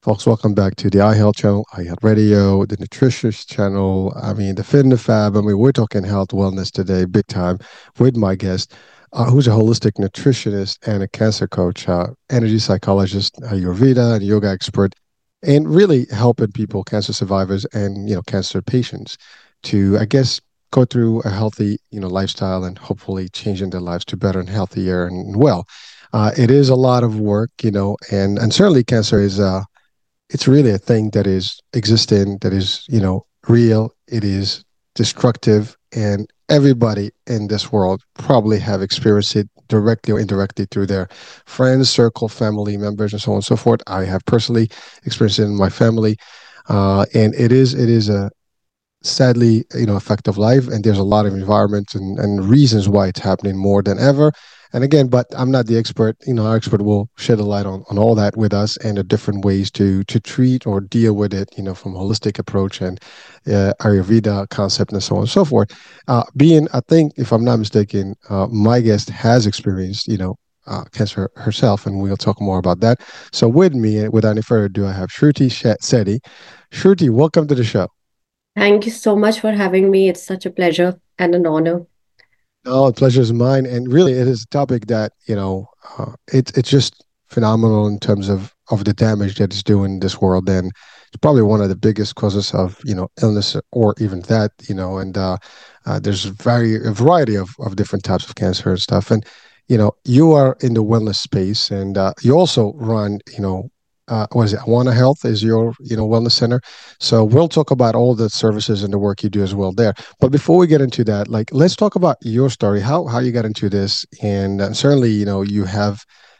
Folks, welcome back to the iHealth channel, iHealth Radio, the Nutritious channel. The Fit and the Fab. We're talking health wellness today, big time, with my guest, who's a holistic nutritionist and a cancer coach, energy psychologist, Ayurveda, and yoga expert, and really helping people, cancer survivors, and cancer patients, to go through a healthy lifestyle and hopefully changing their lives to better and healthier and well. It is a lot of work, and certainly cancer is it's really a thing that is existing, that is, real. It is destructive, and everybody in this world probably have experienced it directly or indirectly through their friends, circle, family members, and so on and so forth. I have personally experienced it in my family, and it is a sadly, effect of life. And there's a lot of environments and reasons why it's happening more than ever. And again, but I'm not the expert. Our expert will shed a light on all that with us and the different ways to treat or deal with it, from holistic approach and Ayurveda concept and so on and so forth. I think, if I'm not mistaken, my guest has experienced, cancer herself, and we'll talk more about that. So with me, without any further ado, I have Shruti Sethi. Shruti, welcome to the show. Thank you so much for having me. It's such a pleasure and an honor. No, the pleasure is mine. And really, it is a topic that, it's just phenomenal in terms of the damage that it's doing in this world. And it's probably one of the biggest causes of, illness or even that, there's a variety of different types of cancer and stuff. And, you are in the wellness space, and you also run, what is it? Awana Health is your, wellness center. So we'll talk about all the services and the work you do as well there. But before we get into that, like, let's talk about your story, how you got into this, and certainly, you have,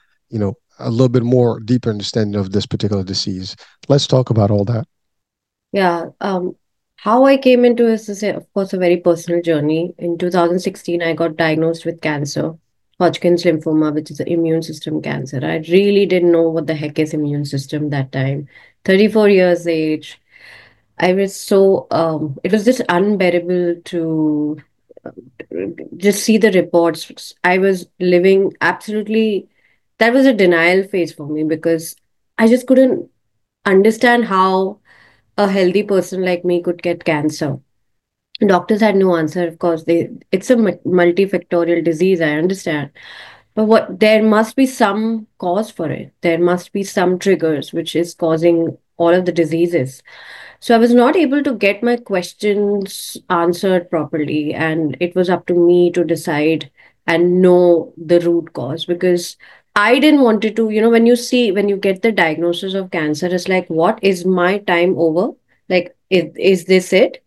a little bit more deeper understanding of this particular disease. Let's talk about all that. Yeah. How I came into this is, of course, a very personal journey. In 2016, I got diagnosed with cancer, Hodgkin's lymphoma, which is an immune system cancer. I really didn't know what the heck is immune system that time. 34 years age. I was so, it was just unbearable to just see the reports. I was living absolutely, that was a denial phase for me because I just couldn't understand how a healthy person like me could get cancer. Doctors had no answer. Of course, it's a multifactorial disease. I understand, but what there must be some cause for it. There must be some triggers which is causing all of the diseases. So I was not able to get my questions answered properly, and it was up to me to decide and know the root cause because I didn't want it to, when you get the diagnosis of cancer, it's like, what is my time over? Like, is this it?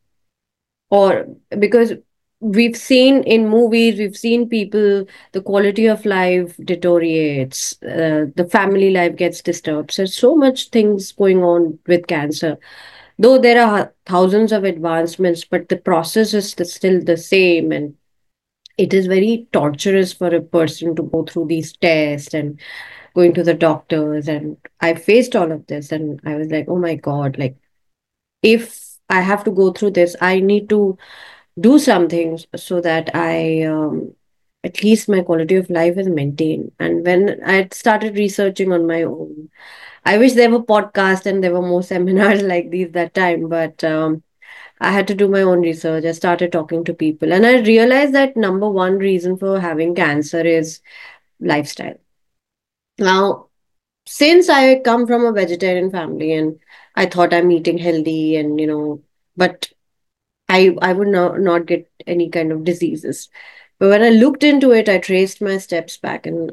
Or because we've seen in movies, we've seen people, the quality of life deteriorates, the family life gets disturbed. So, so much things going on with cancer. Though there are thousands of advancements, but the process is still the same. And it is very torturous for a person to go through these tests and going to the doctors. And I faced all of this and I was like, oh my God, like if I have to go through this, I need to do something so that at least my quality of life is maintained. And when I started researching on my own, I wish there were podcasts and there were more seminars like these that time, but I had to do my own research. I started talking to people, and I realized that number one reason for having cancer is lifestyle. Now, since I come from a vegetarian family and I thought I'm eating healthy and but I would not get any kind of diseases. But when I looked into it, I traced my steps back, and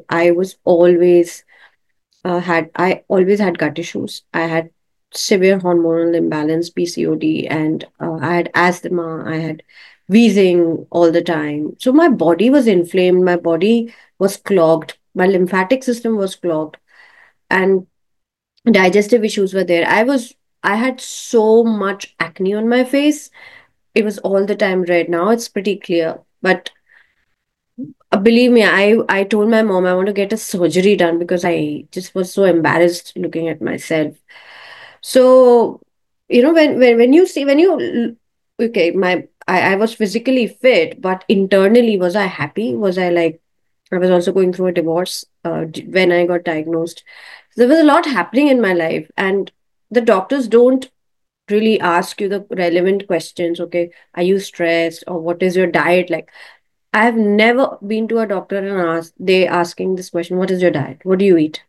I always had gut issues. I had severe hormonal imbalance, PCOD, and I had asthma. I had wheezing all the time. So my body was inflamed. My body was clogged. My lymphatic system was clogged, and digestive issues were there. I had so much acne on my face. It was all the time red. Now it's pretty clear, but believe me, I told my mom I want to get a surgery done because I just was so embarrassed looking at myself. So, when you see when you okay, I was physically fit, but internally was I happy? Was I like I was also going through a divorce when I got diagnosed. There was a lot happening in my life, and the doctors don't really ask you the relevant questions. Okay, are you stressed, or what is your diet like? I've never been to a doctor and asked they asking this question, what is your diet, what do you eat?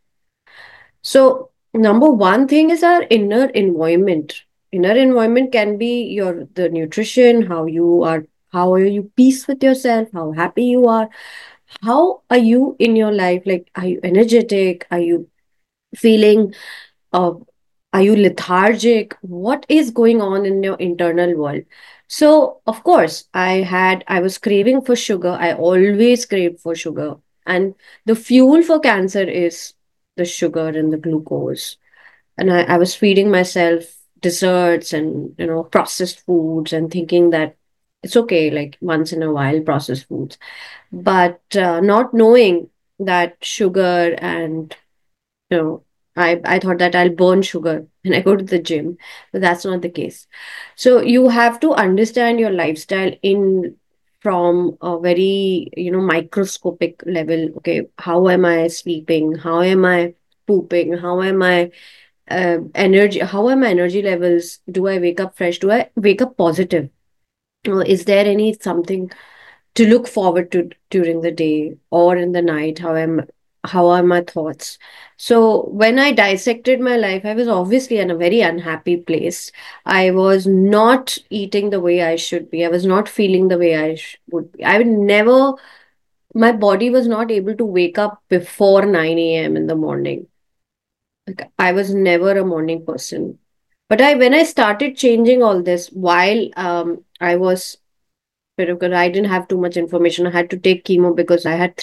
So number one thing is our inner environment. Inner environment can be your the nutrition, how are you peace with yourself, how happy you are, how are you in your life, like are you energetic, are you feeling uh, are you lethargic, what is going on in your internal world? So of course I was craving for sugar. I always craved for sugar, and the fuel for cancer is the sugar and the glucose. And I was feeding myself desserts and processed foods and thinking that it's okay, like once in a while processed foods, but not knowing that sugar and you know I thought that I'll burn sugar when I go to the gym, but that's not the case. So you have to understand your lifestyle in from a very microscopic level. Okay, how am I sleeping, how am I pooping, how am I energy, how are my energy levels, do I wake up fresh, do I wake up positive, is there any something to look forward to during the day or in the night, how are my thoughts? So when I dissected my life, I was obviously in a very unhappy place. I was not eating the way I should be, I was not feeling the way would be. I would never, my body was not able to wake up before 9 a.m. in the morning. Like, I was never a morning person. But when I started changing all this while I was, because I didn't have too much information. I had to take chemo because I had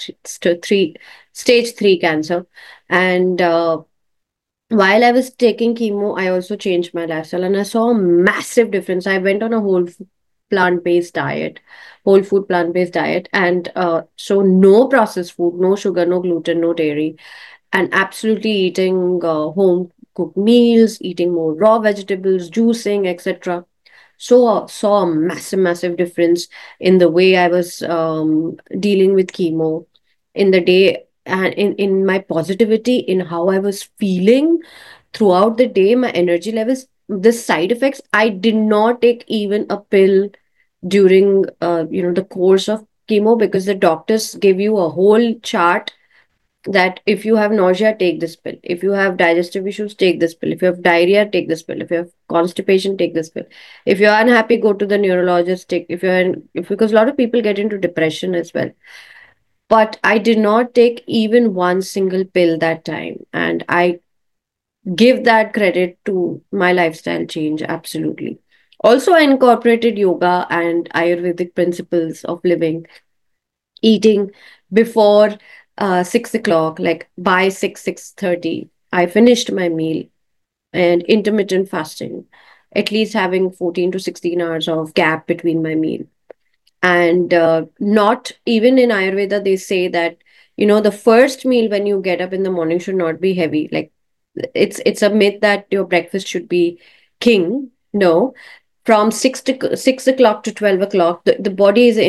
stage three cancer, and while I was taking chemo, I also changed my lifestyle, and I saw a massive difference. I went on a plant based diet, whole food plant based diet, and so no processed food, no sugar, no gluten, no dairy, and absolutely eating home cooked meals, eating more raw vegetables, juicing, etc. So saw a massive difference in the way I was dealing with chemo in the day, and in my positivity, in how I was feeling throughout the day, my energy levels, the side effects. I did not take even a pill during the course of chemo, because the doctors give you a whole chart that if you have nausea, take this pill. If you have digestive issues, take this pill. If you have diarrhea, take this pill. If you have constipation, take this pill. If you're unhappy, go to the neurologist. Take if you're in, if because a lot of people get into depression as well. But I did not take even one single pill that time, and I give that credit to my lifestyle change absolutely. Also, I incorporated yoga and Ayurvedic principles of living, eating before 6 o'clock, like by 6:30 I finished my meal, and intermittent fasting, at least having 14 to 16 hours of gap between my meal. And not even in Ayurveda they say that the first meal when you get up in the morning should not be heavy. Like it's a myth that your breakfast should be king. No, from 6 o'clock to 12 o'clock, the body is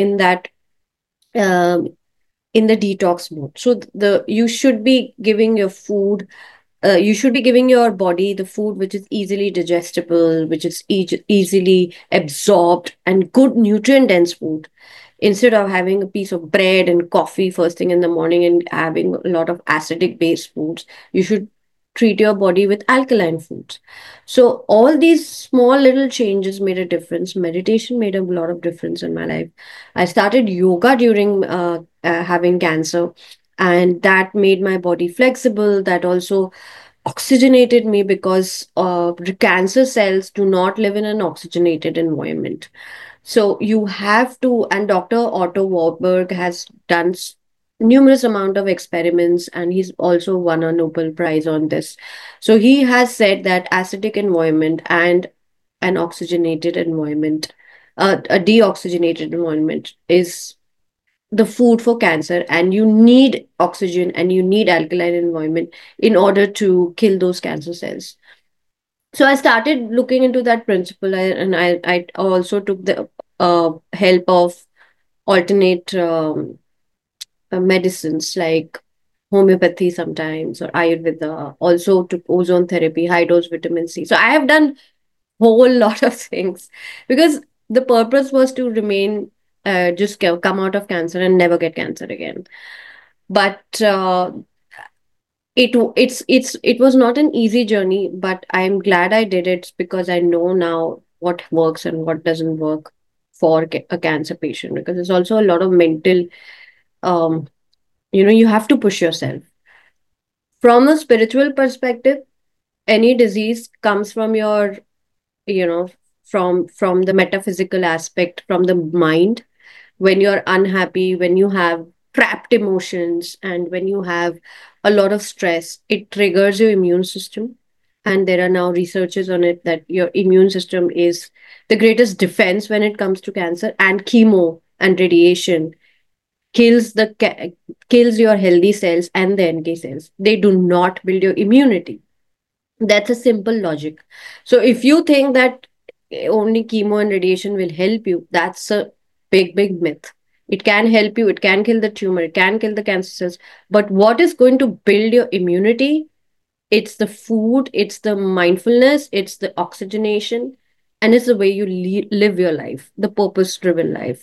um, in the detox mode. So the you should be giving your food, you should be giving your body the food which is easily digestible, which is easily absorbed, and good nutrient dense food, instead of having a piece of bread and coffee first thing in the morning and having a lot of acidic based foods. You should treat your body with alkaline foods. So all these small little changes made a difference. Meditation made a lot of difference in my life. I started yoga during having cancer, and that made my body flexible. That also oxygenated me, because cancer cells do not live in an oxygenated environment. So you have to, and Dr. Otto Warburg has done numerous amount of experiments, and he's also won a Nobel Prize on this. So he has said that acidic environment and an oxygenated environment, a deoxygenated environment, is the food for cancer, and you need oxygen and you need alkaline environment in order to kill those cancer cells. So I started looking into that principle, and I also took the help of alternate medicines, like homeopathy sometimes, or Ayurveda. Also took ozone therapy, high dose vitamin C. So I have done whole lot of things because the purpose was to remain, just come out of cancer and never get cancer again. But it was not an easy journey, but I'm glad I did it because I know now what works and what doesn't work for a cancer patient, because there's also a lot of mental, um you have to push yourself. From a spiritual perspective, any disease comes from your, you know from the metaphysical aspect, from the mind. When you're unhappy, when you have trapped emotions, and when you have a lot of stress, it triggers your immune system. And there are now researches on it that your immune system is the greatest defense when it comes to cancer. And chemo and radiation kills your healthy cells and the NK cells. They do not build your immunity. That's a simple logic. So if you think that only chemo and radiation will help you, that's a big, big myth. It can help you, it can kill the tumor, it can kill the cancer cells. But what is going to build your immunity? It's the food, it's the mindfulness, it's the oxygenation, and it's the way you live your life, the purpose driven life.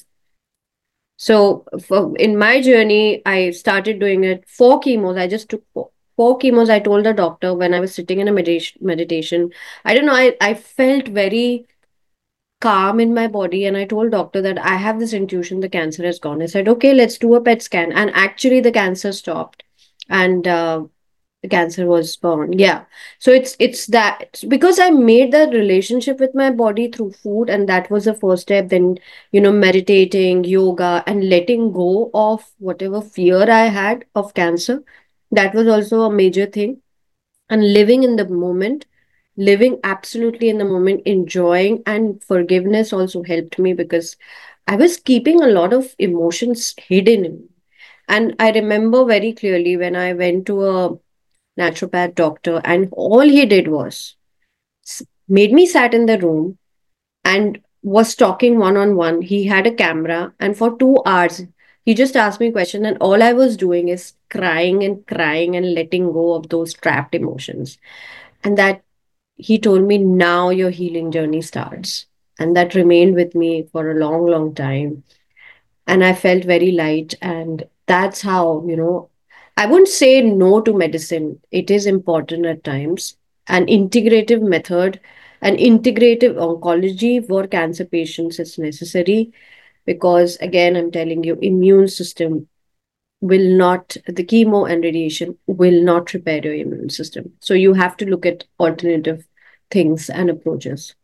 So in my journey, I started doing it. 4 chemos. I just took four chemos. I told the doctor when I was sitting in a meditation. I don't know. I felt very calm in my body, and I told doctor that I have this intuition the cancer has gone. I said, okay, let's do a PET scan, and actually the cancer stopped, and the cancer was gone. Yeah. So it's that, because I made that relationship with my body through food, and that was the first step. Then, meditating, yoga, and letting go of whatever fear I had of cancer. That was also a major thing. And living in the moment, living absolutely in the moment, enjoying, and forgiveness also helped me, because I was keeping a lot of emotions hidden in me. And I remember very clearly when I went to a naturopath doctor, and all he did was made me sat in the room and was talking one on one. He had a camera, and for 2 hours he just asked me question, and all I was doing is crying and crying and letting go of those trapped emotions. And that, he told me, now your healing journey starts. And that remained with me for a long, long time. And I felt very light. And that's how, I wouldn't say no to medicine. It is important at times. An integrative method, an integrative oncology for cancer patients is necessary, because again, I'm telling you, immune system will not, the chemo and radiation will not repair your immune system. So you have to look at alternative things and approaches.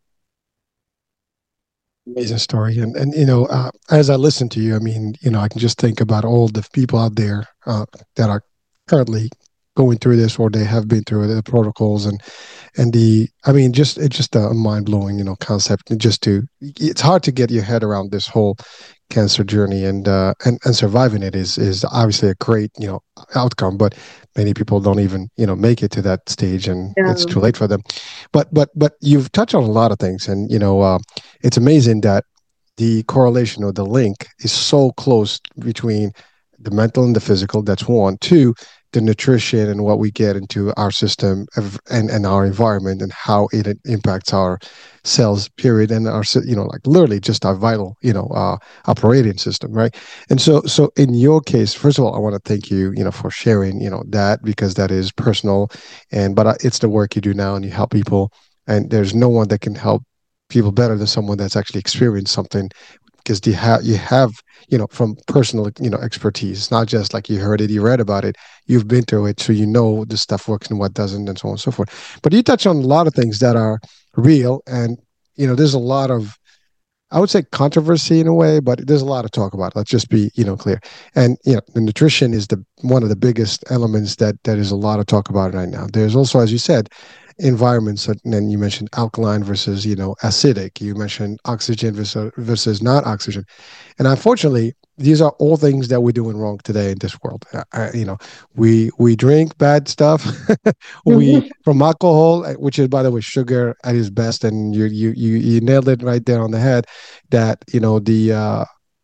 Amazing story. And as I listen to you, I mean, I can just think about all the people out there that are currently going through this, or they have been through it, the protocols, and I mean, just it's just a mind blowing, concept. It's hard to get your head around this whole cancer journey, and surviving it is obviously a great, outcome, but many people don't even, make it to that stage, and it's Yeah. too late for them. But you've touched on a lot of things, and it's amazing that the correlation or the link is so close between the mental and the physical. That's one. Two, the nutrition and what we get into our system, and our environment, and how it impacts our cells, period, and our, like literally just our vital, operating system, right? And so in your case, first of all, I want to thank you, for sharing, that, because that is personal, and but it's the work you do now, and you help people, and there's no one that can help people better than someone that's actually experienced something, because you have from personal expertise. It's not just like you heard it, you read about it, you've been through it, so you know the stuff works and what doesn't, and so on and so forth. But you touch on a lot of things that are real, and there's a lot of, I would say, controversy in a way, but there's a lot to talk about. Let's just be, clear. And the nutrition is the one of the biggest elements that is a lot to talk about right now. There's also, as you said, environments, and then you mentioned alkaline versus acidic. You mentioned oxygen versus not oxygen, and unfortunately, these are all things that we're doing wrong today in this world. We drink bad stuff. We from alcohol, which is, by the way, sugar at its best, and you nailed it right there on the head. That the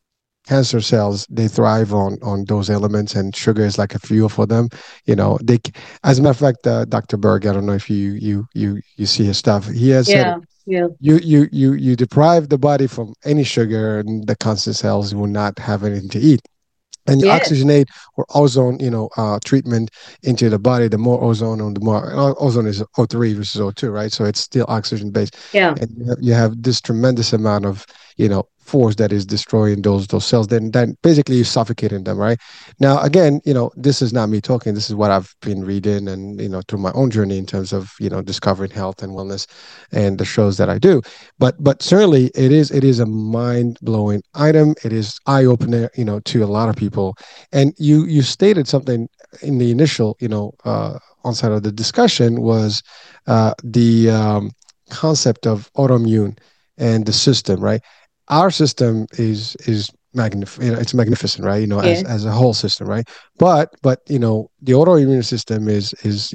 cancer cells, they thrive on those elements, and sugar is like a fuel for them. As a matter of fact, Dr. Berg, I don't know if you see his stuff. He has said Yeah. Yeah. you deprive the body from any sugar, and the cancer cells will not have anything to eat. And you Yes. oxygenate or ozone, treatment into the body. The more ozone, on the more ozone is O3 versus O2, right? So it's still oxygen based, Yeah. and you have this tremendous amount of force that is destroying those cells. Then basically you're suffocating them, right? Now again, this is not me talking. This is what I've been reading, and through my own journey in terms of discovering health and wellness, and the shows that I do. But certainly it is a mind blowing item. It is eye opener, to a lot of people. And you stated something in the initial, onset of the discussion, was the concept of autoimmune and the system, right? Our system is it's magnificent, right? As Yes. as a whole system, right? But the autoimmune system is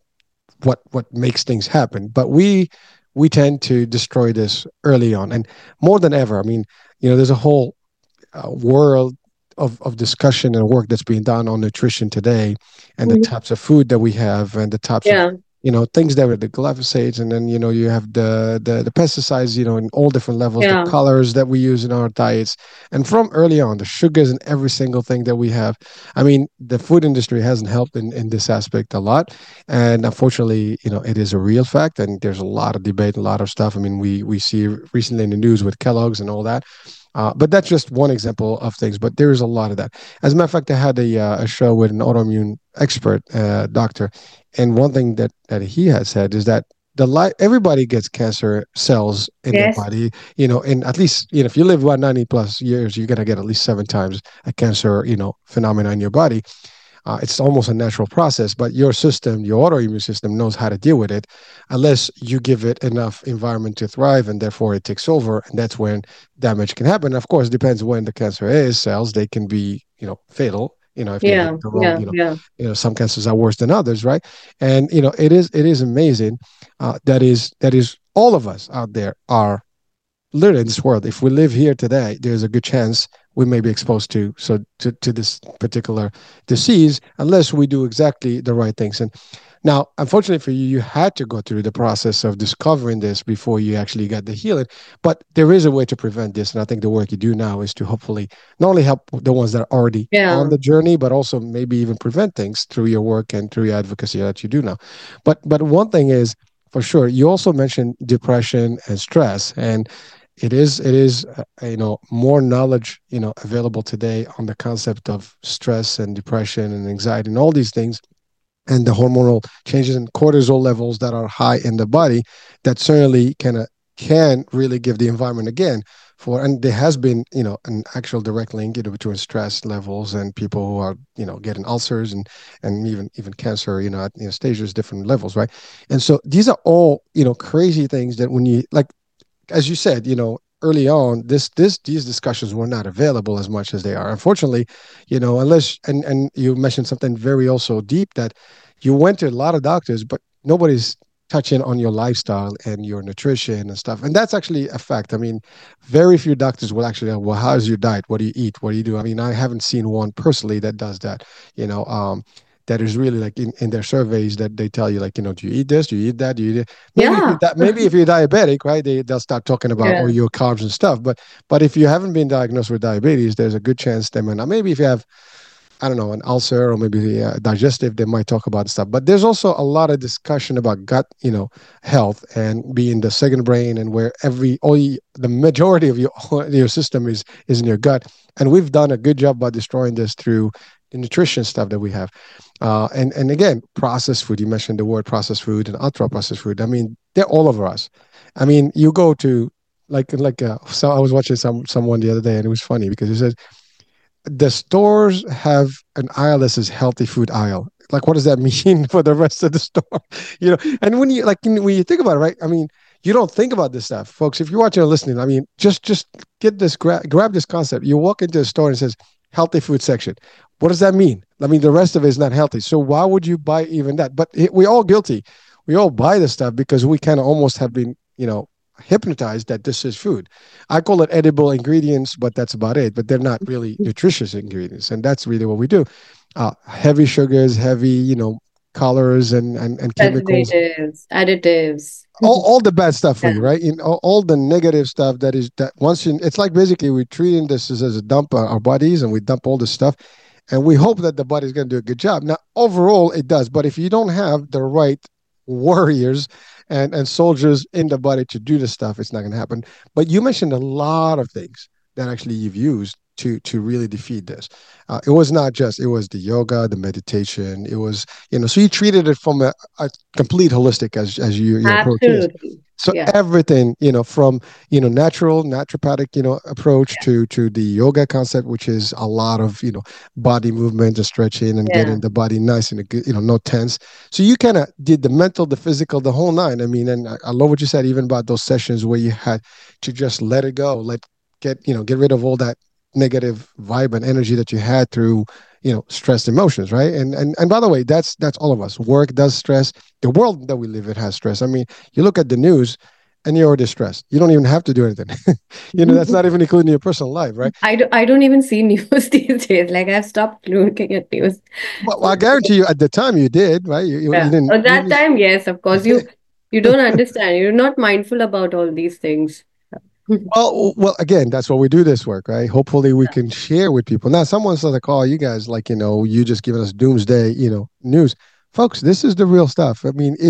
what makes things happen. But we tend to destroy this early on, and more than ever. I mean, there's a whole world of discussion and work that's being done on nutrition today, and the Mhm. types of food that we have, and the types of Yeah. things that are the glyphosates, and then you have the pesticides, in all different levels, the Yeah. colors that we use in our diets, and from early on, the sugars in every single thing that we have. I mean, the food industry hasn't helped in this aspect a lot, and unfortunately, it is a real fact, and there's a lot of debate, a lot of stuff. I mean, we see recently in the news with Kellogg's and all that. But that's just one example of things. But there is a lot of that. As a matter of fact, I had a show with an autoimmune expert, doctor, and one thing that he had said is that everybody gets cancer cells in their Yes. body. And at least if you live about 90 plus years, you're gonna get at least 7 times a cancer phenomena in your body. It's almost a natural process, but your system, your autoimmune system, knows how to deal with it, unless you give it enough environment to thrive, and therefore it takes over, and that's when damage can happen. Of course, it depends when the cancer is. Cells, they can be fatal. If they hit Yeah. the wrong, Yeah. Yeah. some cancers are worse than others, right? And it is amazing. That is all of us out there are literally in this world. If we live here today, there's a good chance we may be exposed to this particular disease, unless we do exactly the right things. And now, unfortunately for you, you had to go through the process of discovering this before you actually got the healing. But there is a way to prevent this, and I think the work you do now is to hopefully not only help the ones that are already on Yeah. the journey, but also maybe even prevent things through your work and through your advocacy that you do now. But one thing is for sure, you also mentioned depression and stress, and it is more knowledge available today on the concept of stress and depression and anxiety and all these things, and the hormonal changes in cortisol levels that are high in the body, that certainly can really give the environment again for. And there has been an actual direct link between stress levels and people who are getting ulcers, and even cancer at stages, different levels, right? And so these are all crazy things that, when you, like, as you said, early on, these discussions were not available as much as they are. Unfortunately, unless, and you mentioned something very also deep, that you went to a lot of doctors, but nobody's touching on your lifestyle and your nutrition and stuff. And that's actually a fact. I mean, very few doctors will actually, well, how's your diet? What do you eat? What do you do? I mean, I haven't seen one personally that does that. That is really like in their surveys, that they tell you, like, do you eat this? Do you eat that? Do you eat it? Maybe if you Yeah. maybe if you're diabetic, right? They'll start talking about all Yeah. your carbs and stuff. But if you haven't been diagnosed with diabetes, there's a good chance they might not. Maybe if you have, I don't know, an ulcer, or maybe digestive, they might talk about stuff. But there's also a lot of discussion about gut, health, and being the second brain, and where the majority of your system is in your gut. And we've done a good job by destroying this through the nutrition stuff that we have. And again, processed food. You mentioned the word processed food and ultra processed food. I mean, they're all over us. I mean, you go to, so I was watching someone the other day, and it was funny because he said the stores have an aisle that says healthy food aisle. Like, what does that mean for the rest of the store? And when you think about it, right? I mean, you don't think about this stuff, folks. If you're watching or listening, I mean, just get this, grab this concept. You walk into a store and it says healthy food section. What does that mean? I mean, the rest of it is not healthy. So why would you buy even that? But we're all guilty. We all buy this stuff because we kind of almost have been, hypnotized that this is food. I call it edible ingredients, but that's about it. But they're not really nutritious ingredients, and that's really what we do. Heavy sugars, heavy, colors and chemicals, Preservatives, additives. all the bad stuff for Yeah. you, right? All the negative stuff that is that once you, it's like basically we're treating this as a dump our bodies, and we dump all this stuff, and we hope that the body's going to do a good job. Now, overall, it does, but if you don't have the right warriors and soldiers in the body to do the stuff, it's not going to happen. But you mentioned a lot of things that actually you've used to really defeat this. It was not just, it was the yoga, the meditation. It was, so you treated it from a complete holistic as your approach is. Absolutely. So Yeah. everything, from natural naturopathic, approach to the yoga concept, which is a lot of body movement and stretching and Yeah. getting the body nice and good, no tense. So you kind of did the mental, the physical, the whole nine. I mean, and I love what you said, even about those sessions where you had to just let it go, get rid of all that negative vibe and energy that you had through stressed emotions, right? And by the way, that's all of us. Work does stress. The world that we live in has stress. I mean, you look at the news and you're already stressed. You don't even have to do anything. That's not even including your personal life, right? I don't even see news these days. Like I've stopped looking at news. Well, So I guarantee you, at the time you did, right? You yeah. didn't. At that time, yes, of course. You don't understand. You're not mindful about all these things. Well, again, that's why we do this work, right? Hopefully, we can share with people. Now, someone says, like, "Oh, you guys, like, you just giving us doomsday, news." Folks, this is the real stuff. I mean,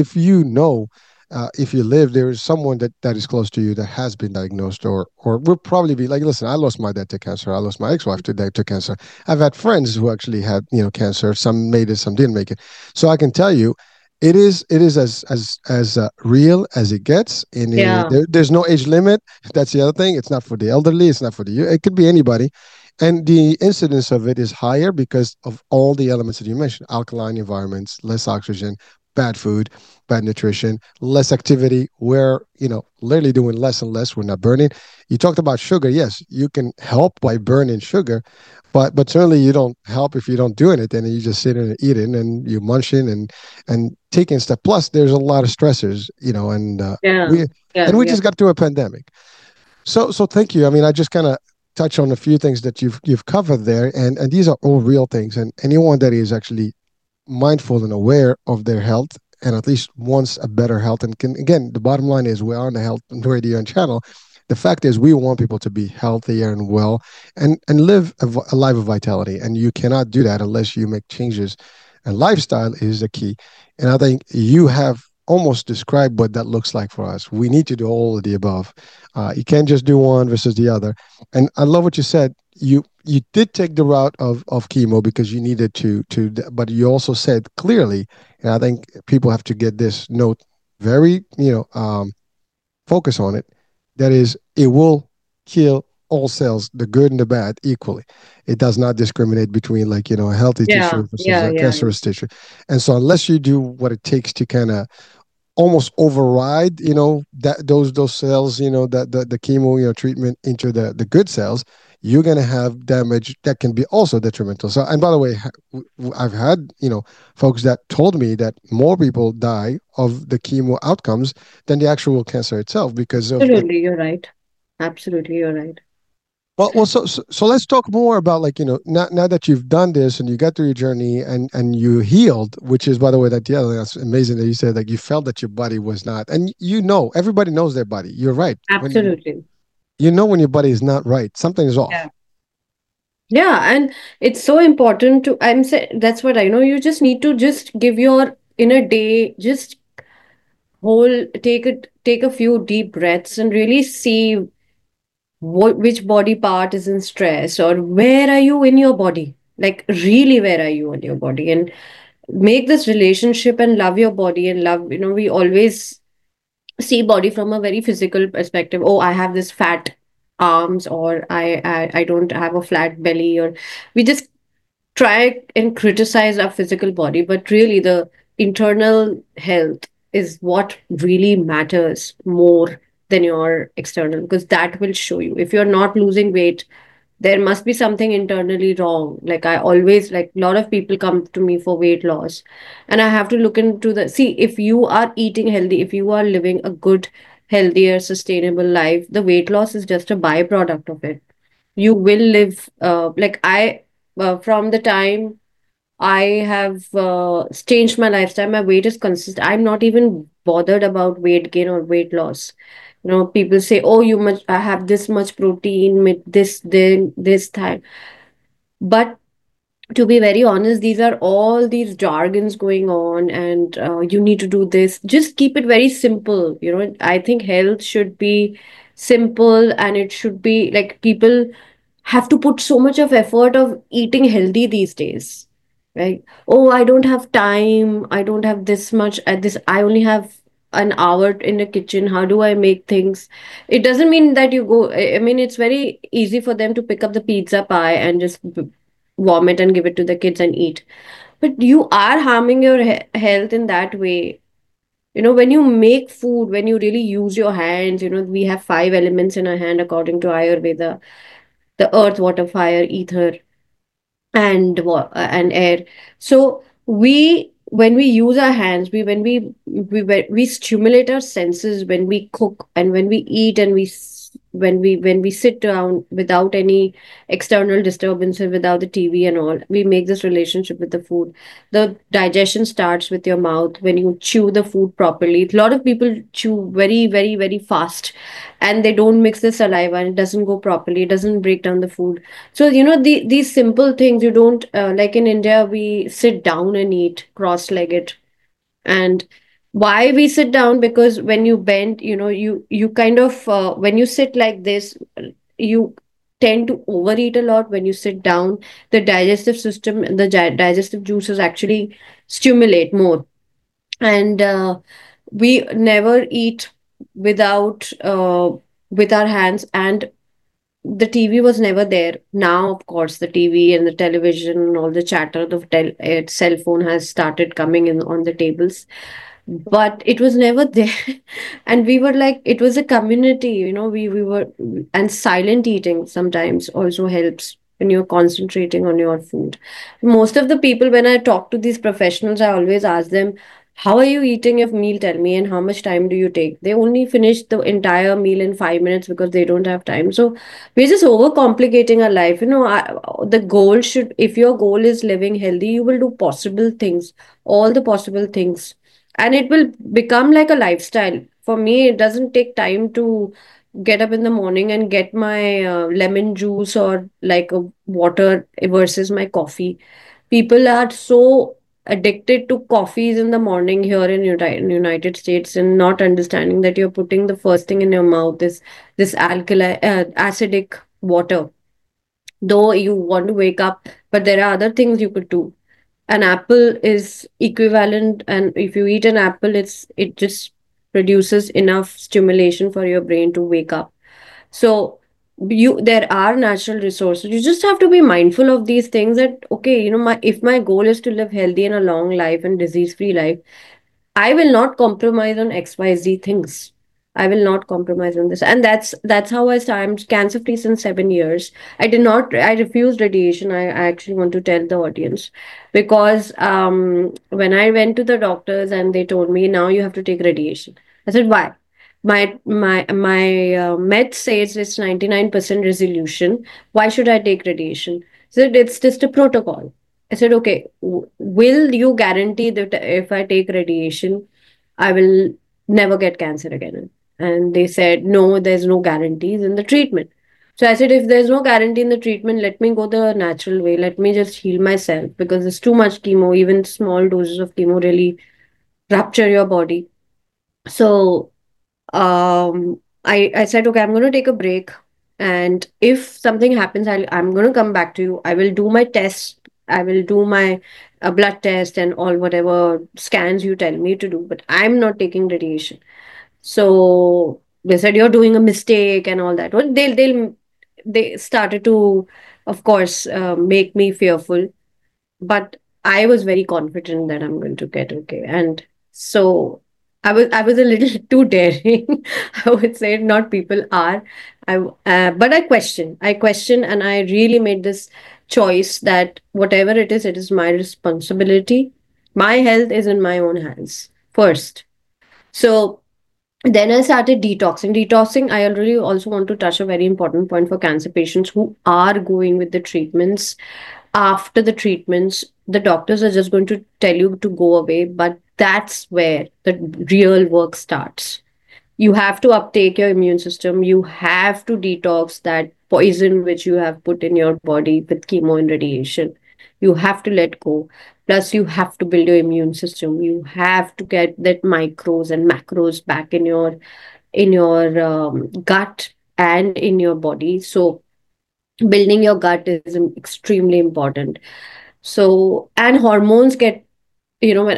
if you live, there is someone that is close to you that has been diagnosed, or will probably be like, listen, I lost my dad to cancer. I lost my ex-wife to cancer. I've had friends who actually had, cancer. Some made it, some didn't make it. So I can tell you, it is as real as it gets. Yeah. There's no age limit. That's the other thing. It's not for the elderly. It's not for the. It could be anybody, and the incidence of it is higher because of all the elements that you mentioned: alkaline environments, less oxygen, bad food, bad nutrition, less activity. We're literally doing less and less. We're not burning. You talked about sugar. Yes, you can help by burning sugar, but certainly you don't help if you don't do anything and you just sit and eat it and you munching and taking stuff. Plus, there's a lot of stressors, and Yeah. we Yeah. and we Yeah. just got through a pandemic. So thank you. I mean, I just kind of touch on a few things that you've covered there, and these are all real things. And anyone that is actually mindful and aware of their health and at least wants a better health, and can, again, the bottom line is we're on the health radio and channel. The fact is we want people to be healthier and well and live a life of vitality, and you cannot do that unless you make changes, and lifestyle is the key. And I think you have almost described what that looks like for us. We need to do all of the above. You can't just do one versus the other. And I love what you said. You did take the route of chemo because you needed to, but you also said clearly, and I think people have to get this note very, focus on it. That is, it will kill all cells, the good and the bad, equally. It does not discriminate between, like, a healthy Yeah. tissue versus Yeah. a Yeah. cancerous tissue. And so unless you do what it takes to kind of almost override, that those cells, that the chemo, treatment into the good cells, you're going to have damage that can be also detrimental. So, and by the way, I've had, folks that told me that more people die of the chemo outcomes than the actual cancer itself because of it. Absolutely. You're right. Absolutely. You're right. So let's talk more about, like, now that you've done this and you got through your journey and you healed, which is, by the way, that, yeah, that's amazing that you said, like, you felt that your body was not, and everybody knows their body. You're right. Absolutely. When your body is not right, something is Yeah. off. Yeah. And it's so important to, I'm saying, that's what I know. You just need to just give your in a day, just take a few deep breaths and really see which body part is in stress or where are you in your body, like really where are you in your body, and make this relationship and love your body and love, we always see body from a very physical perspective. Oh, I have this fat arms, or I don't have a flat belly, or we just try and criticize our physical body, but really the internal health is what really matters more than your external, because that will show you if you're not losing weight, there must be something internally wrong. Like I always, like, a lot of people come to me for weight loss, and I have to look into the, see, if you are eating healthy, if you are living a good healthier, sustainable life, the weight loss is just a byproduct of it. You will live, like from the time I have changed my lifestyle, my weight is consistent. I'm not even bothered about weight gain or weight loss. People say, "Oh, you must I have this much protein, this, then this time." But to be very honest, these are all these jargons going on, and you need to do this. Just keep it very simple. I think health should be simple, and it should be like people have to put so much of effort of eating healthy these days, right? Oh, I don't have time, I don't have this much at this, I only have an hour in the kitchen, how do I make things? It doesn't mean that you go, I mean, it's very easy for them to pick up the pizza pie and just vomit and give it to the kids and eat, but you are harming your health in that way. When you make food, when you really use your hands, we have five elements in our hand according to Ayurveda: the earth, water, fire, ether, and air. So we, when we use our hands, we stimulate our senses when we cook and when we eat, and when we sit down without any external disturbances, without the TV and all, we make this relationship with the food. The digestion starts with your mouth when you chew the food properly. A lot of people chew very, very, very fast, and they don't mix the saliva, and it doesn't go properly, it doesn't break down the food. So, these simple things, you don't, like in India, we sit down and eat cross-legged. And why we sit down? Because when you bend, you kind of, when you sit like this, you tend to overeat a lot. When you sit down, the digestive system and the digestive juices actually stimulate more. And we never eat without, with our hands, and the TV was never there. Now, of course, the TV and the television, all the chatter, the cell phone has started coming in on the tables, but it was never there. And we were like, it was a community, we were, and silent eating sometimes also helps when you're concentrating on your food. Most of the people, when I talk to these professionals, I always ask them, how are you eating your meal? Tell me, and how much time do you take? They only finish the entire meal in 5 minutes because they don't have time. So we're just overcomplicating our life. The goal should, if your goal is living healthy, you will do possible things, all the possible things, and it will become like a lifestyle. For me, it doesn't take time to get up in the morning and get my lemon juice or like a water versus my coffee. People are so addicted to coffees in the morning here in United States, and not understanding that you're putting the first thing in your mouth is this acidic water. Though you want to wake up, but there are other things you could do. An apple is equivalent, and if you eat an apple, it just produces enough stimulation for your brain to wake up. So there are natural resources. You just have to be mindful of these things, that okay, if my goal is to live healthy and a long life and disease free life, I will not compromise on XYZ things. I will not compromise on this. And that's how I started. I'm cancer free since 7 years. I refused radiation. I actually want to tell the audience, because when I went to the doctors and they told me, now you have to take radiation. I said, why? My med says it's 99% resolution. Why should I take radiation? So it's just a protocol. I said, okay, will you guarantee that if I take radiation, I will never get cancer again? And they said, no, there's no guarantees in the treatment. So I said, if there's no guarantee in the treatment, let me go the natural way. Let me just heal myself, because there's too much chemo. Even small doses of chemo really rupture your body. So I said, okay, I'm going to take a break. And if something happens, I'm going to come back to you. I will do my tests. I will do my blood test and all whatever scans you tell me to do, but I'm not taking radiation. So they said, you're doing a mistake and all that. Well, they started to, of course, make me fearful, but I was very confident that I'm going to get okay. And so I was a little too daring. I would say, not people are. But I question, and I really made this choice that whatever it is my responsibility. My health is in my own hands first. So Then I started detoxing. Detoxing, I already also want to touch a very important point for cancer patients who are going with the treatments. After the treatments, the doctors are just going to tell you to go away, but that's where the real work starts. You have to uptake your immune system. You have to detox that poison which you have put in your body with chemo and radiation. You have to let go. Plus, you have to build your immune system. You have to get that micros and macros back in your gut and in your body. So building your gut is extremely important. So, and hormones get, you know,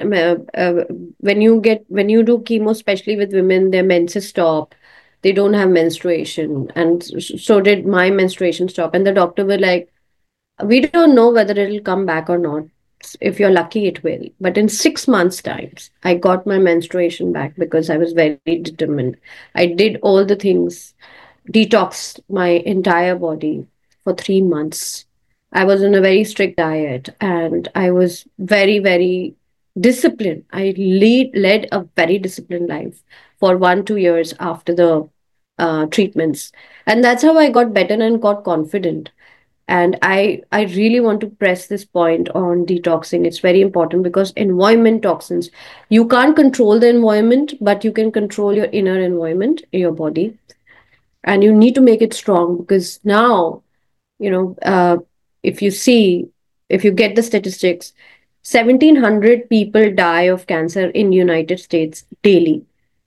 when you do chemo, especially with women, their menses stop. They don't have menstruation, and so did my menstruation stop. And the doctor were like, we don't know whether it'll come back or not. If you're lucky, it will. But in 6 months' times, I got my menstruation back because I was very determined. I did all the things, detoxed my entire body for 3 months. I was on a very strict diet and I was very, very disciplined. I led a very disciplined life for 1, 2 years after the treatments. And that's how I got better and got confident. And I really want to press this point on detoxing. It's very important because environment toxins, you can't control the environment, but you can control your inner environment in your body, and you need to make it strong because now, you know, if you see, if you get the statistics, 1700 people die of cancer in United States daily,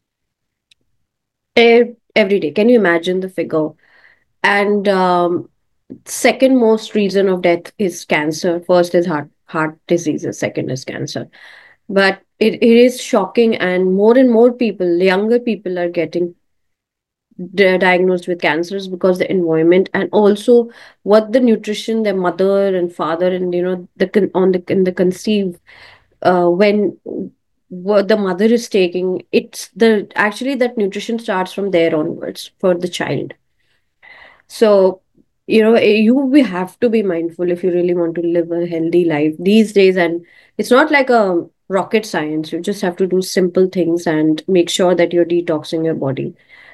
every day. Can you imagine the figure? And second most reason of death is cancer. First is heart diseases, second is cancer. But it is shocking, and more people, younger people, are getting diagnosed with cancers because the environment, and also what the nutrition their mother and father, and you know, on the in the conceive, when what the mother is taking, it's the actually that nutrition starts from there onwards for the child. So, you know, you we have to be mindful if you really want to live a healthy life these days. And it's not like a rocket science. You just have to do simple things and make sure that you're detoxing your body.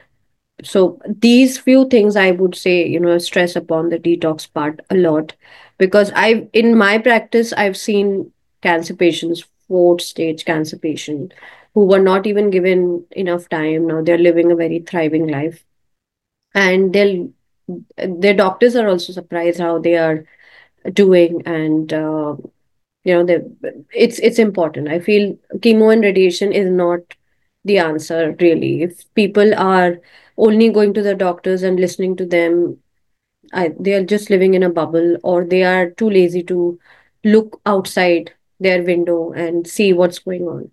So these few things I would say, you know, stress upon the detox part a lot, because I've in my practice I've seen cancer patients, fourth stage cancer patient, who were not even given enough time. Now they're living a very thriving life, and their doctors are also surprised how they are doing. And you know, it's important. I feel chemo and radiation is not the answer really. If people are only going to the doctors and listening to them, they are just living in a bubble, or they are too lazy to look outside their window and see what's going on.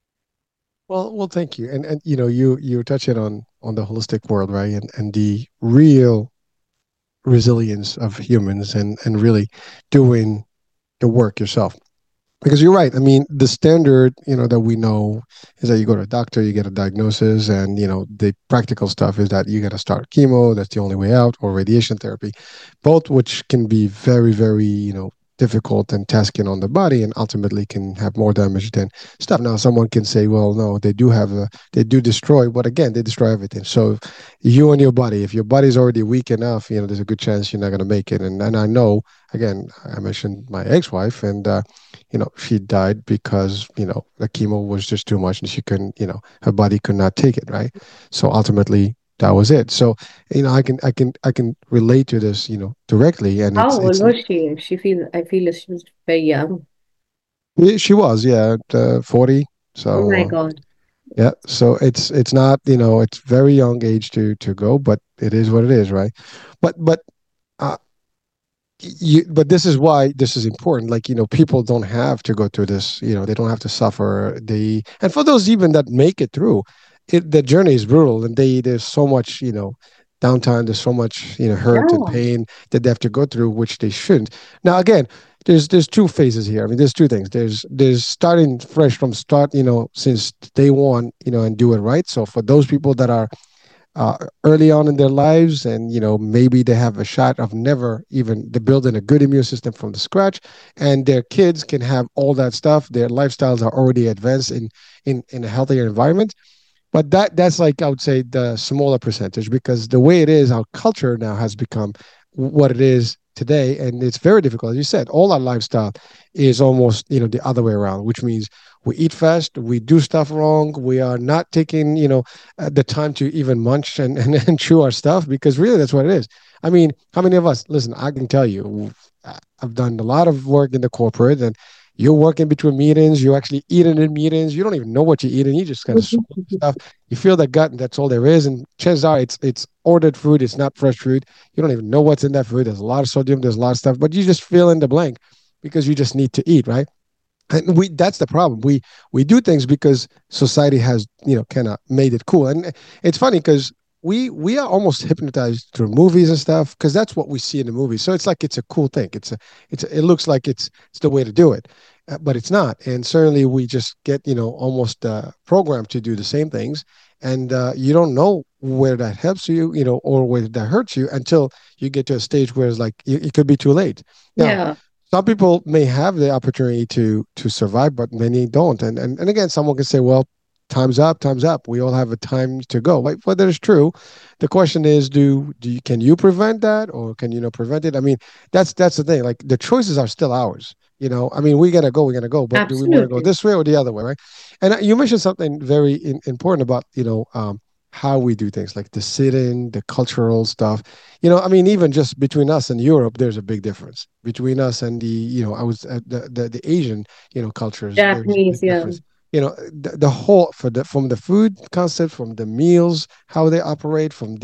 Well, thank you. And you know, you touch it on the holistic world, right? And the real resilience of humans, and really doing the work yourself. Because you're right. I mean, the standard, you know, that we know is that you go to a doctor, you get a diagnosis, and you know, the practical stuff is that you got to start chemo. That's the only way out, or radiation therapy, both which can be very, very, you know, difficult and tasking on the body, and ultimately can have more damage than stuff. Now, someone can say, well, no, they do destroy, but again, they destroy everything. So, you and your body, if your body's already weak enough, you know, there's a good chance you're not going to make it. And I know, again, I mentioned my ex-wife, and you know, she died because, you know, the chemo was just too much and she couldn't, you know, her body could not take it, right? So ultimately that was it. So, you know, I can relate to this, you know, directly. And How old it's was she? I feel she was very young. she was, yeah, 40. Oh So my God. yeah, so it's not, you know, it's very young age to go, but it is what it is, right? But uh, but this is why this is important. Like, you know, people don't have to go through this, you know, they don't have to suffer. And for those even that make it through it, the journey is brutal, and there's so much, you know, downtime, there's so much, you know, hurt and Yeah. pain that they have to go through, which they shouldn't. Now again, there's two phases here. I mean, there's two things. There's starting fresh from start, you know, since day one, you know, and do it right. So for those people that are early on in their lives, and you know, maybe they have a shot of never even they building a good immune system from the scratch, and their kids can have all that stuff, their lifestyles are already advanced in a healthier environment. But that's like I would say the smaller percentage because the way it is, our culture now has become what it is today, and it's very difficult. As you said, all our lifestyle is almost the other way around, which means we eat fast, we do stuff wrong, we are not taking the time to even munch and chew our stuff because really that's what it is. I mean, how many of us? Listen, I can tell you, I've done a lot of work in the corporate and you're working between meetings. You're actually eating in meetings. You don't even know what you're eating. You just kind of swallow stuff. You feel the gut, and that's all there is. And chances are, it's ordered food. It's not fresh food. You don't even know what's in that food. There's a lot of sodium. There's a lot of stuff, but you just fill in the blank because you just need to eat, right? And that's the problem. We do things because society has kind of made it cool. And it's funny because we are almost hypnotized through movies and stuff because that's what we see in the movies. So it's like it's a cool thing. It looks like it's the way to do it, but it's not. And certainly we just get almost programmed to do the same things, and you don't know where that helps you, or where that hurts you until you get to a stage where it's like it could be too late. Now, Yeah, some people may have the opportunity to survive, but many don't. And again, someone can say, well, time's up, time's up. We all have a time to go. Like whether it's true, the question is, can you prevent that, or can you not prevent it? I mean, that's the thing. Like the choices are still ours. I mean, we're gonna go, but do we want to go absolutely. this way or the other way, right? And you mentioned something very important about how we do things, like the sit-in, the cultural stuff. I mean, even just between us and Europe, there's a big difference between us and I was at the Asian, cultures. There's a big Japanese, yeah. difference. The whole from the food concept, from the meals, how they operate, from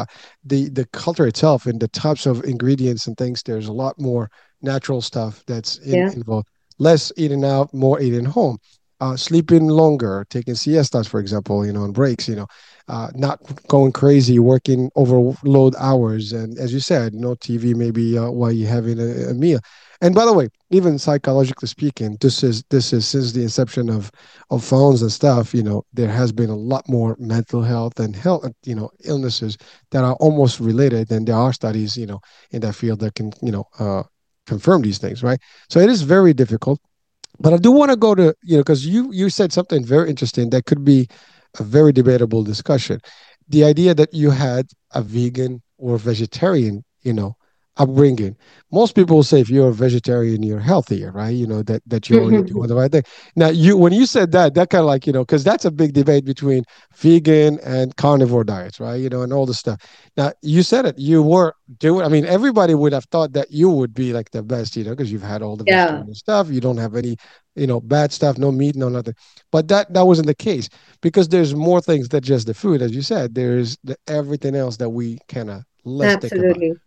the culture itself, and the types of ingredients and things. There's a lot more natural stuff that's Yeah, involved. Less eating out, more eating home. Sleeping longer, taking siestas, for example, and breaks, not going crazy, working overload hours, and as you said, no TV maybe while you're having a meal. And by the way, even psychologically speaking, this is since the inception of phones and stuff. There has been a lot more mental health and health, illnesses that are almost related, and there are studies, in that field that can, confirm these things, right? So it is very difficult, but I do want to go to, because you said something very interesting that could be a very debatable discussion. The idea that you had a vegan or vegetarian, upbringing. Most people will say if you're a vegetarian, you're healthier, right? That you're already doing the right thing. Now, when you said that, that kind of like, because that's a big debate between vegan and carnivore diets, right? And all this stuff. Now, you said it. You were doing. I mean, everybody would have thought that you would be like the best, because you've had all the yeah, vegetarian stuff. You don't have any bad stuff, no meat, no nothing. But that wasn't the case because there's more things than just the food, as you said. There's everything else that we kind of less think about. absolutely.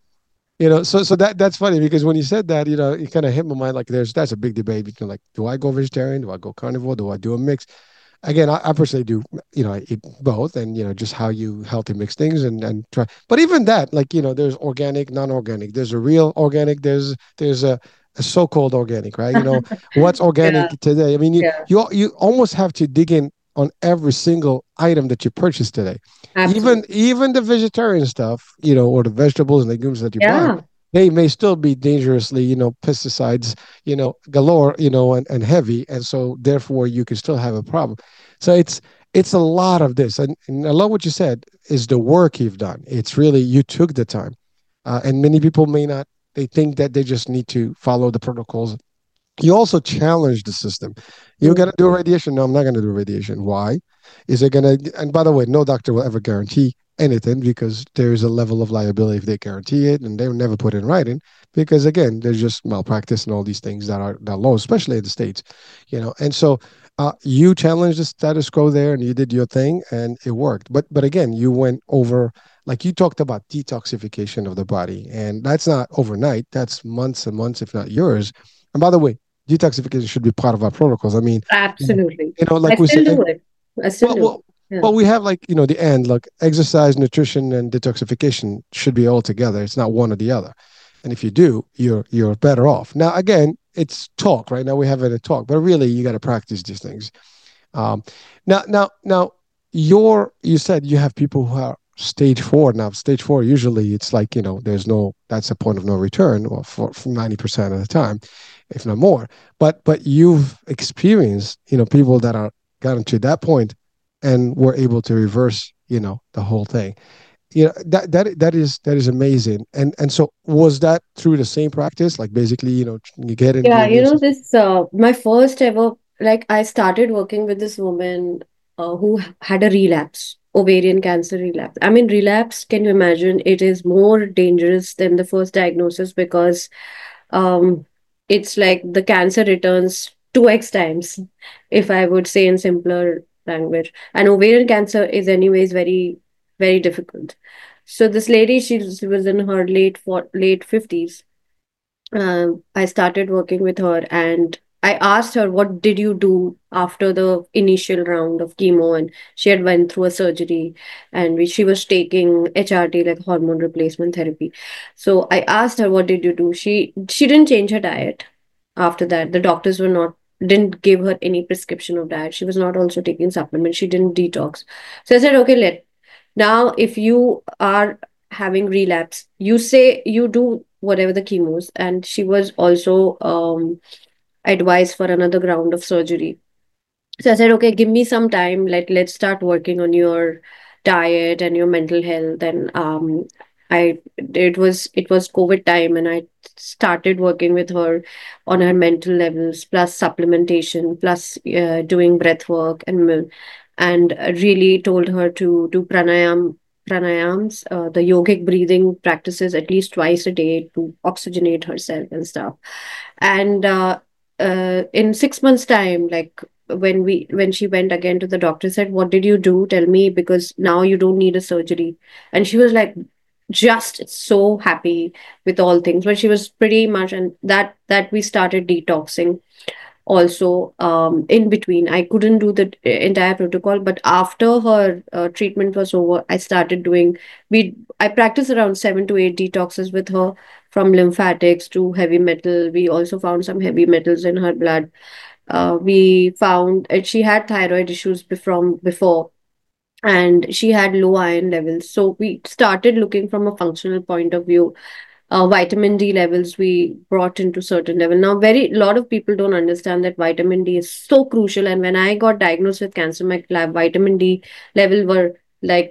So that's funny because when you said that, it kind of hit my mind. Like that's a big debate between like, do I go vegetarian? Do I go carnivore? Do I do a mix? Again, I personally do, I eat both, and just how you healthy mix things and try. But even that, like, there's organic, non-organic. There's a real organic. There's a so-called organic, right? What's organic Yeah, today? I mean, yeah, you almost have to dig in on every single item that you purchase today. absolutely. Even the vegetarian stuff, or the vegetables and legumes that you buy, Yeah, they may still be dangerously, pesticides, galore, and heavy, and so therefore you can still have a problem. So it's a lot of this, and I love what you said is the work you've done. It's really you took the time, and many people may not. They think that they just need to follow the protocols. You also challenge the system. You're mm, going to do radiation. No, I'm not going to do radiation. Why? Is it going to, and by the way, no doctor will ever guarantee anything because there is a level of liability if they guarantee it, and they will never put it in writing because again, there's just malpractice and all these things that are low, especially in the States, and so you challenged the status quo there and you did your thing and it worked. But again, you went over, like you talked about detoxification of the body, and that's not overnight. That's months and months, if not years. And by the way, detoxification should be part of our protocols. I mean, absolutely. I like we still said, do it. I still well, do. well, Yeah, well, we have like the end, like exercise, nutrition, and detoxification should be all together. It's not one or the other. And if you do, you're better off. Now, again, it's talk. Right now, we have it a talk, but really, you got to practice these things. Um, now, you said you have people who are stage four. Now, stage four, usually it's like, there's no, that's a point of no return, or for 90% of the time, if not more. But you've experienced, people that are gotten to that point and were able to reverse, the whole thing. That is amazing. And so was that through the same practice, like basically, you get into the Yeah, immune system? this my first ever, like, I started working with this woman who had a relapse, ovarian cancer relapse. I mean, relapse, can you imagine? It is more dangerous than the first diagnosis because um, it's like the cancer returns 2x times, if I would say in simpler language. And ovarian cancer is anyways very, very difficult. So this lady, she was in her late 50s. I started working with her, and I asked her, what did you do after the initial round of chemo? And she had went through a surgery, and she was taking HRT, like hormone replacement therapy. So I asked her, what did you do? She didn't change her diet after that. The doctors were not didn't give her any prescription of diet. She was not also taking supplements. She didn't detox. So I said, okay, let now, if you are having relapse, you say you do whatever the chemos, and she was also advised for another round of surgery. So I said, okay, give me some time. Let's start working on your diet and your mental health. And I it was COVID time, and I started working with her on her mental levels, plus supplementation, plus doing breath work, and really told her to do pranayams, the yogic breathing practices at least twice a day to oxygenate herself and stuff. And in 6 months' time, like when she went again to the doctor, said, what did you do, tell me, because now you don't need a surgery. And she was like just so happy with all things, but she was pretty much, and that we started detoxing also. In between, I couldn't do the entire protocol, but after her treatment was over, I started doing, we I practiced around 7 to 8 detoxes with her, from lymphatics to heavy metal. We also found some heavy metals in her blood. We found she had thyroid issues from before, and she had low iron levels. So we started looking from a functional point of view. Vitamin D levels we brought into certain level. Now, very lot of people don't understand that vitamin D is so crucial. And when I got diagnosed with cancer, my lab vitamin D level were like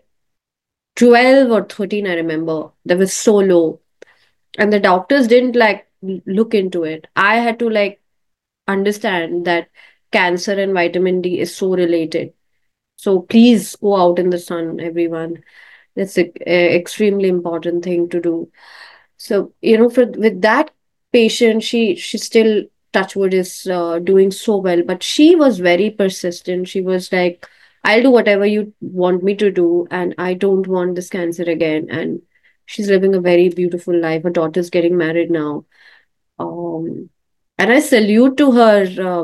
12 or 13. I remember they were so low, and the doctors didn't like look into it. I had to like understand that cancer and vitamin D is so related. So please go out in the sun, everyone. That's a extremely important thing to do. So, for with that patient, she still, touchwood, is doing so well, but she was very persistent. She was like, I'll do whatever you want me to do, and I don't want this cancer again. And she's living a very beautiful life. Her daughter's getting married now. And I salute to her,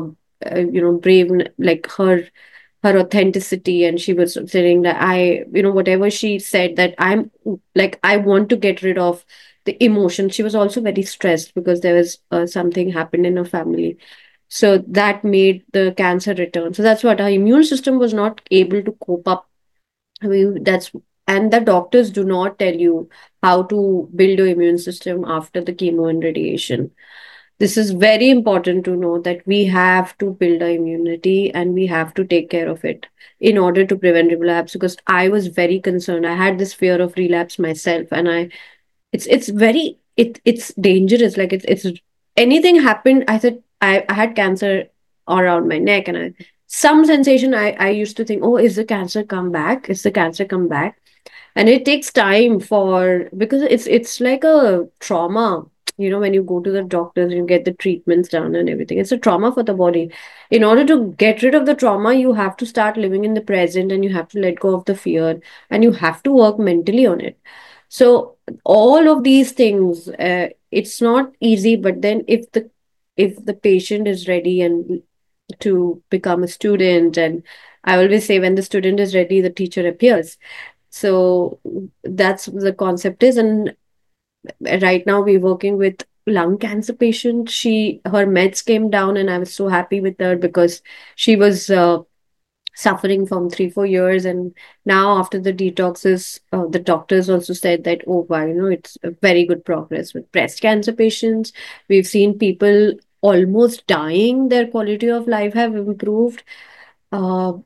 brave, like her authenticity. And she was saying that whatever she said, that I'm like, I want to get rid of the emotion. She was also very stressed because there was something happened in her family. So that made the cancer return. So that's what our immune system was not able to cope up. I mean, and the doctors do not tell you how to build your immune system after the chemo and radiation. This is very important to know, that we have to build our immunity and we have to take care of it in order to prevent relapse. Because I was very concerned. I had this fear of relapse myself, and it's very, it's dangerous. Like, it's anything happened. I said I had cancer around my neck, and some sensation. I used to think, oh, is the cancer come back? Is the cancer come back? And it takes time for, because it's like a trauma. When you go to the doctors, you get the treatments done and everything, it's a trauma for the body. In order to get rid of the trauma, you have to start living in the present, and you have to let go of the fear, and you have to work mentally on it. So all of these things, it's not easy, but then if the patient is ready and to become a student, and I always say, when the student is ready, the teacher appears. So that's the concept is. And right now we're working with lung cancer patient. Her meds came down, and I was so happy with her, because she was suffering from 3-4 years. And now, after the detoxes, the doctors also said that, oh wow, it's a very good progress with breast cancer patients. We've seen people almost dying, their quality of life have improved. uh,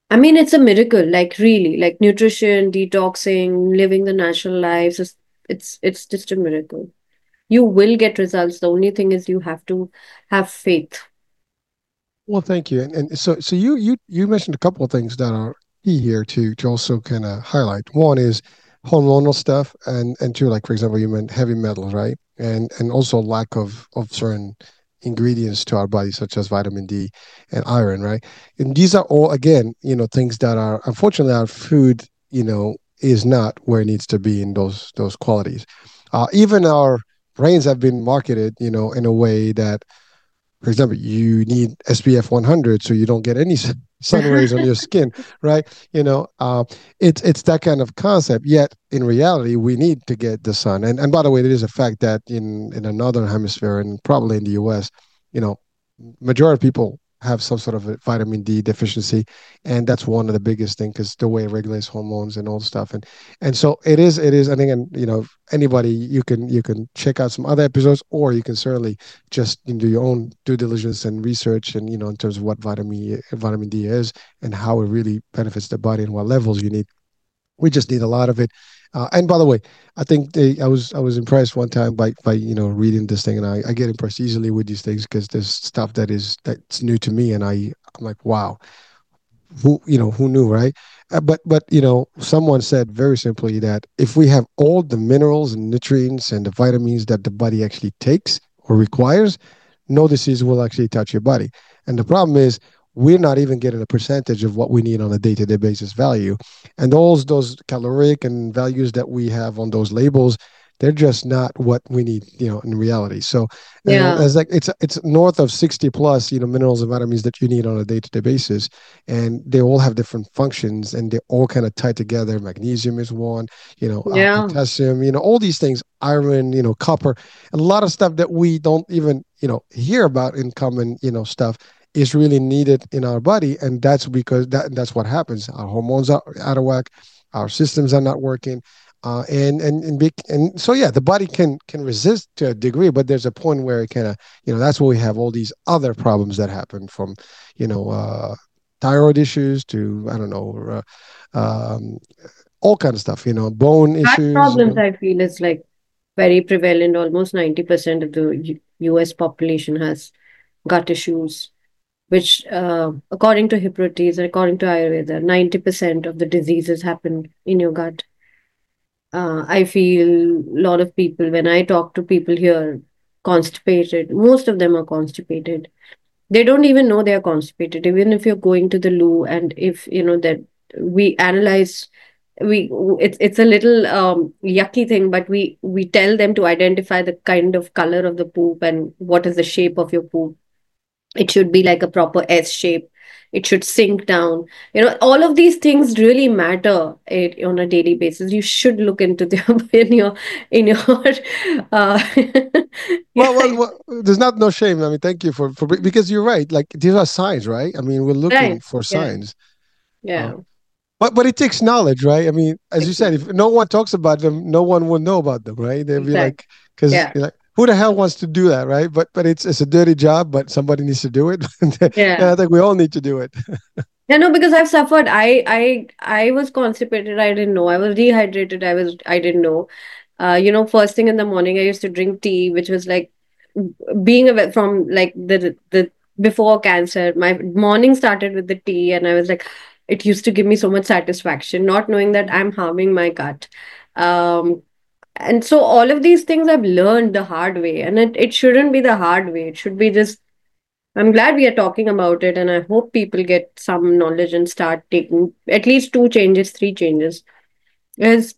I mean, it's a miracle, like really, like nutrition, detoxing, living the natural lives. It's just a miracle. You will get results. The only thing is you have to have faith. Well, thank you. And so you mentioned a couple of things that are key here to also kind of highlight. One is hormonal stuff, and two, like for example, you meant heavy metals, right? And also lack of certain ingredients to our body, such as vitamin D and iron, right? And these are all again, things that are unfortunately our food, is not where it needs to be in those qualities. Even our brains have been marketed, in a way that, for example, you need SPF 100 so you don't get any sun rays on your skin, right? It's that kind of concept. Yet in reality, we need to get the sun. And by the way, it is a fact that in the northern hemisphere and probably in the U.S., you know, majority of people have some sort of a vitamin D deficiency, and that's one of the biggest things because the way it regulates hormones and all stuff. And so it is. I think, and anybody, you can check out some other episodes, or you can certainly just do your own due diligence and research, and in terms of what vitamin D is and how it really benefits the body and what levels you need. We just need a lot of it. And by the way, I think I was impressed one time by reading this thing, and I get impressed easily with these things because there's stuff that's new to me, and I'm like, wow, who knew, right? But someone said very simply that if we have all the minerals and nutrients and the vitamins that the body actually takes or requires, no disease will actually touch your body. And the problem is we're not even getting a percentage of what we need on a day-to-day basis value. And those caloric and values that we have on those labels, they're just not what we need, in reality. So, Yeah. as like it's north of 60 plus, minerals and vitamins that you need on a day-to-day basis, and they all have different functions, and they all kind of tie together. Magnesium is one, Yeah. potassium, all these things, iron, copper, a lot of stuff that we don't even, hear about in common, stuff is really needed in our body. And that's because that's what happens. Our hormones are out of whack, our systems are not working. And so yeah, the body can resist to a degree, but there's a point where it kind of, that's where we have all these other problems that happen from, you know uh thyroid issues to, I don't know, all kind of stuff, bone Heart issues. problems, I feel, is like very prevalent. Almost 90% of the US population has gut issues, which, according to Hippocrates, according to Ayurveda, 90% of the diseases happen in your gut. I feel a lot of people, when I talk to people here, constipated, most of them are constipated. They don't even know they're constipated. Even if you're going to the loo, and if you know that we analyze, we it's a little yucky thing, but we tell them to identify the kind of color of the poop and what is the shape of your poop. It should be like a proper S shape. It should sink down. All of these things really matter on a daily basis. You should look into them in your uh, Well, yeah, there's not no shame. I mean, thank you for because you're right. Like these are signs, right? I mean, we're looking right. for Yeah. signs. Uh, Yeah. but it takes knowledge, right? I mean, as you said, if Exactly. no one talks about them, no one will know about them, right? They'll be Exactly. like, because Yeah. you're like, who the hell wants to do that, right? But it's a dirty job, but somebody needs to do it, and Yeah. I think we all need to do it. Yeah, no, because I've suffered. I was constipated. I didn't know. I was dehydrated. I didn't know. First thing in the morning, I used to drink tea, which was like being away from like the before cancer. My morning started with the tea, and I was like, it used to give me so much satisfaction, not knowing that I'm harming my gut. Um, and so all of these things I've learned the hard way, and it shouldn't be the hard way. It should be just I'm glad we are talking about it, and I hope people get some knowledge and start taking at least two changes, three changes. Is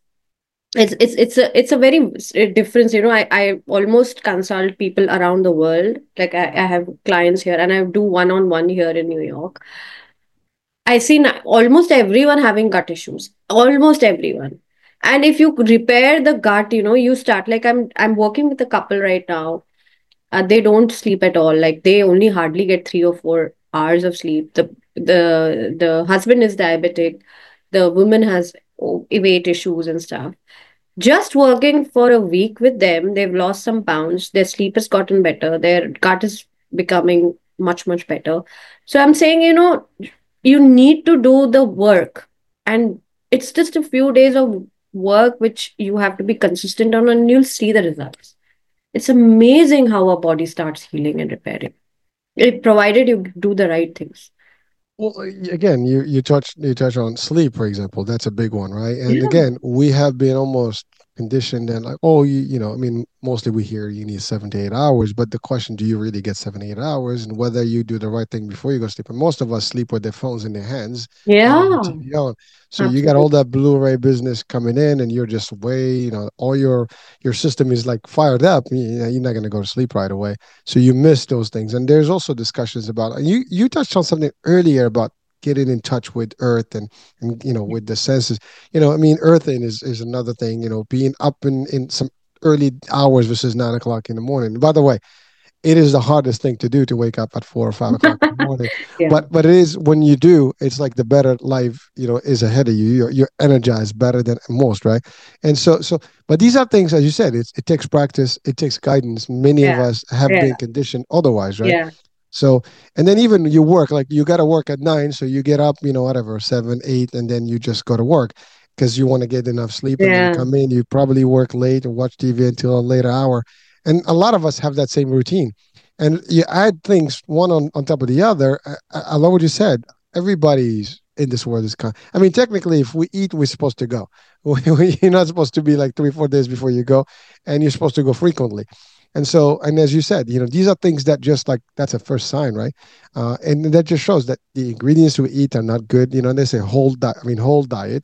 it's a very difference. I almost consult people around the world. Like I have clients here, and I do one-on-one here in New York. I see almost everyone having gut issues. Almost everyone. And if you repair the gut, you start like I'm working with a couple right now. They don't sleep at all. Like they only hardly get 3 or 4 hours of sleep. The husband is diabetic. The woman has weight issues and stuff. Just working for a week with them, they've lost some pounds. Their sleep has gotten better. Their gut is becoming much better. So I'm saying, you need to do the work, and it's just a few days of work which you have to be consistent on, and you'll see the results. It's amazing how our body starts healing and repairing, provided you do the right things. Well, again, you touch on sleep, for example. That's a big one, right? And Yeah, again, we have been almost conditioned and like, oh, I mean, mostly we hear you need 7 to 8 hours, but the question, do you really get 7 to 8 hours, and whether you do the right thing before you go to sleep? And most of us sleep with their phones in their hands and with the yeah, TV on. So you got all absolutely. that Blu-ray business coming in, and you're just way, all your system is like fired up. You're not going to go to sleep right away. So you miss those things. And there's also discussions about, and you touched on something earlier about getting in touch with earth and with the senses. I mean, earthing is another thing, being up in some early hours versus 9 o'clock in the morning. By the way, it is the hardest thing to do, to wake up at 4 or 5 o'clock in the morning. Yeah, But it is, when you do, it's like the better life, is ahead of you. You're energized better than most, right? And but these are things, as you said, it takes practice, it takes guidance. Many of yeah, us have yeah, been conditioned otherwise, right? yeah, So, and then even you work, like you got to work at 9, so you get up, whatever, 7, 8, and then you just go to work because you want to get enough sleep, and then you yeah, come in, you probably work late and watch TV until a later hour. And a lot of us have that same routine. And you add things one on top of the other. I love what you said. Everybody's in this world is kind. I mean, technically, if we eat, we're supposed to go. You're not supposed to be like 3, 4 days before you go, and you're supposed to go frequently. And so, and as you said, these are things that just like that's a first sign, right? And that just shows that the ingredients we eat are not good. And they say whole diet. I mean, whole diet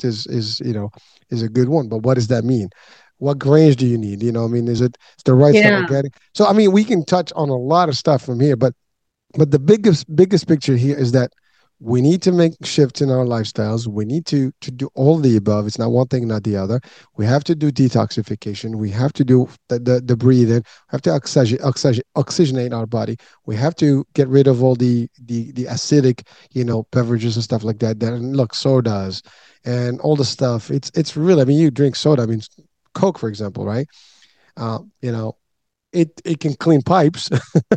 is a good one, but what does that mean? What grains do you need? I mean, is it the right stuff yeah, organic? So, I mean, we can touch on a lot of stuff from here, but the biggest picture here is that we need to make shifts in our lifestyles. We need to do all the above. It's not one thing, not the other. We have to do detoxification. We have to do the breathing. We have to oxygenate our body. We have to get rid of all the acidic, beverages and stuff like that. And look, sodas and all the stuff. It's really. I mean, you drink soda. I mean, Coke, for example, right? Uh, you know, it can clean pipes.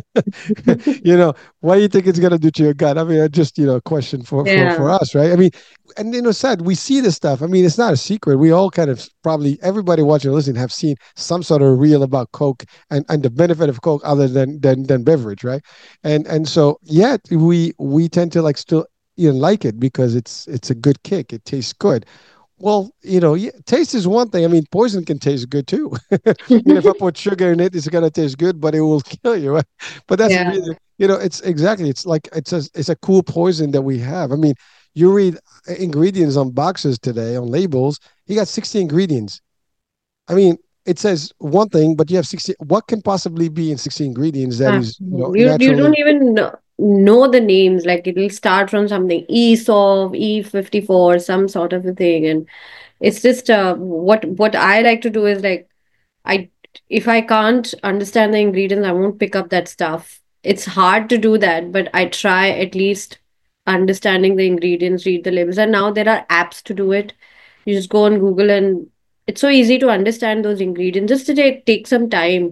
What do you think it's gonna do to your gut? I mean, just a question for yeah, us, right? I mean, and sad, we see this stuff. I mean, it's not a secret. We all kind of probably everybody watching or listening have seen some sort of reel about Coke and the benefit of Coke other than beverage, right? And so yet we tend to like still like it because it's a good kick. It tastes good. Well, yeah, taste is one thing. I mean, poison can taste good too. If I put sugar in it, it's gonna taste good, but it will kill you, right? But that's yeah. really, it's exactly. It's like it's a cool poison that we have. I mean, you read ingredients on boxes today on labels. You got 60 ingredients. I mean, it says one thing, but you have 60. What can possibly be in 60 ingredients that is, Absolutely. You don't naturally? even know the names. Like it'll start from something ESOV, E54, some sort of a thing, and it's just what I like to do is like I if I can't understand the ingredients, I won't pick up that stuff. It's hard to do that, but I try at least understanding the ingredients, read the labels, and now there are apps to do it. You just go on Google, and it's so easy to understand those ingredients. Just to take some time,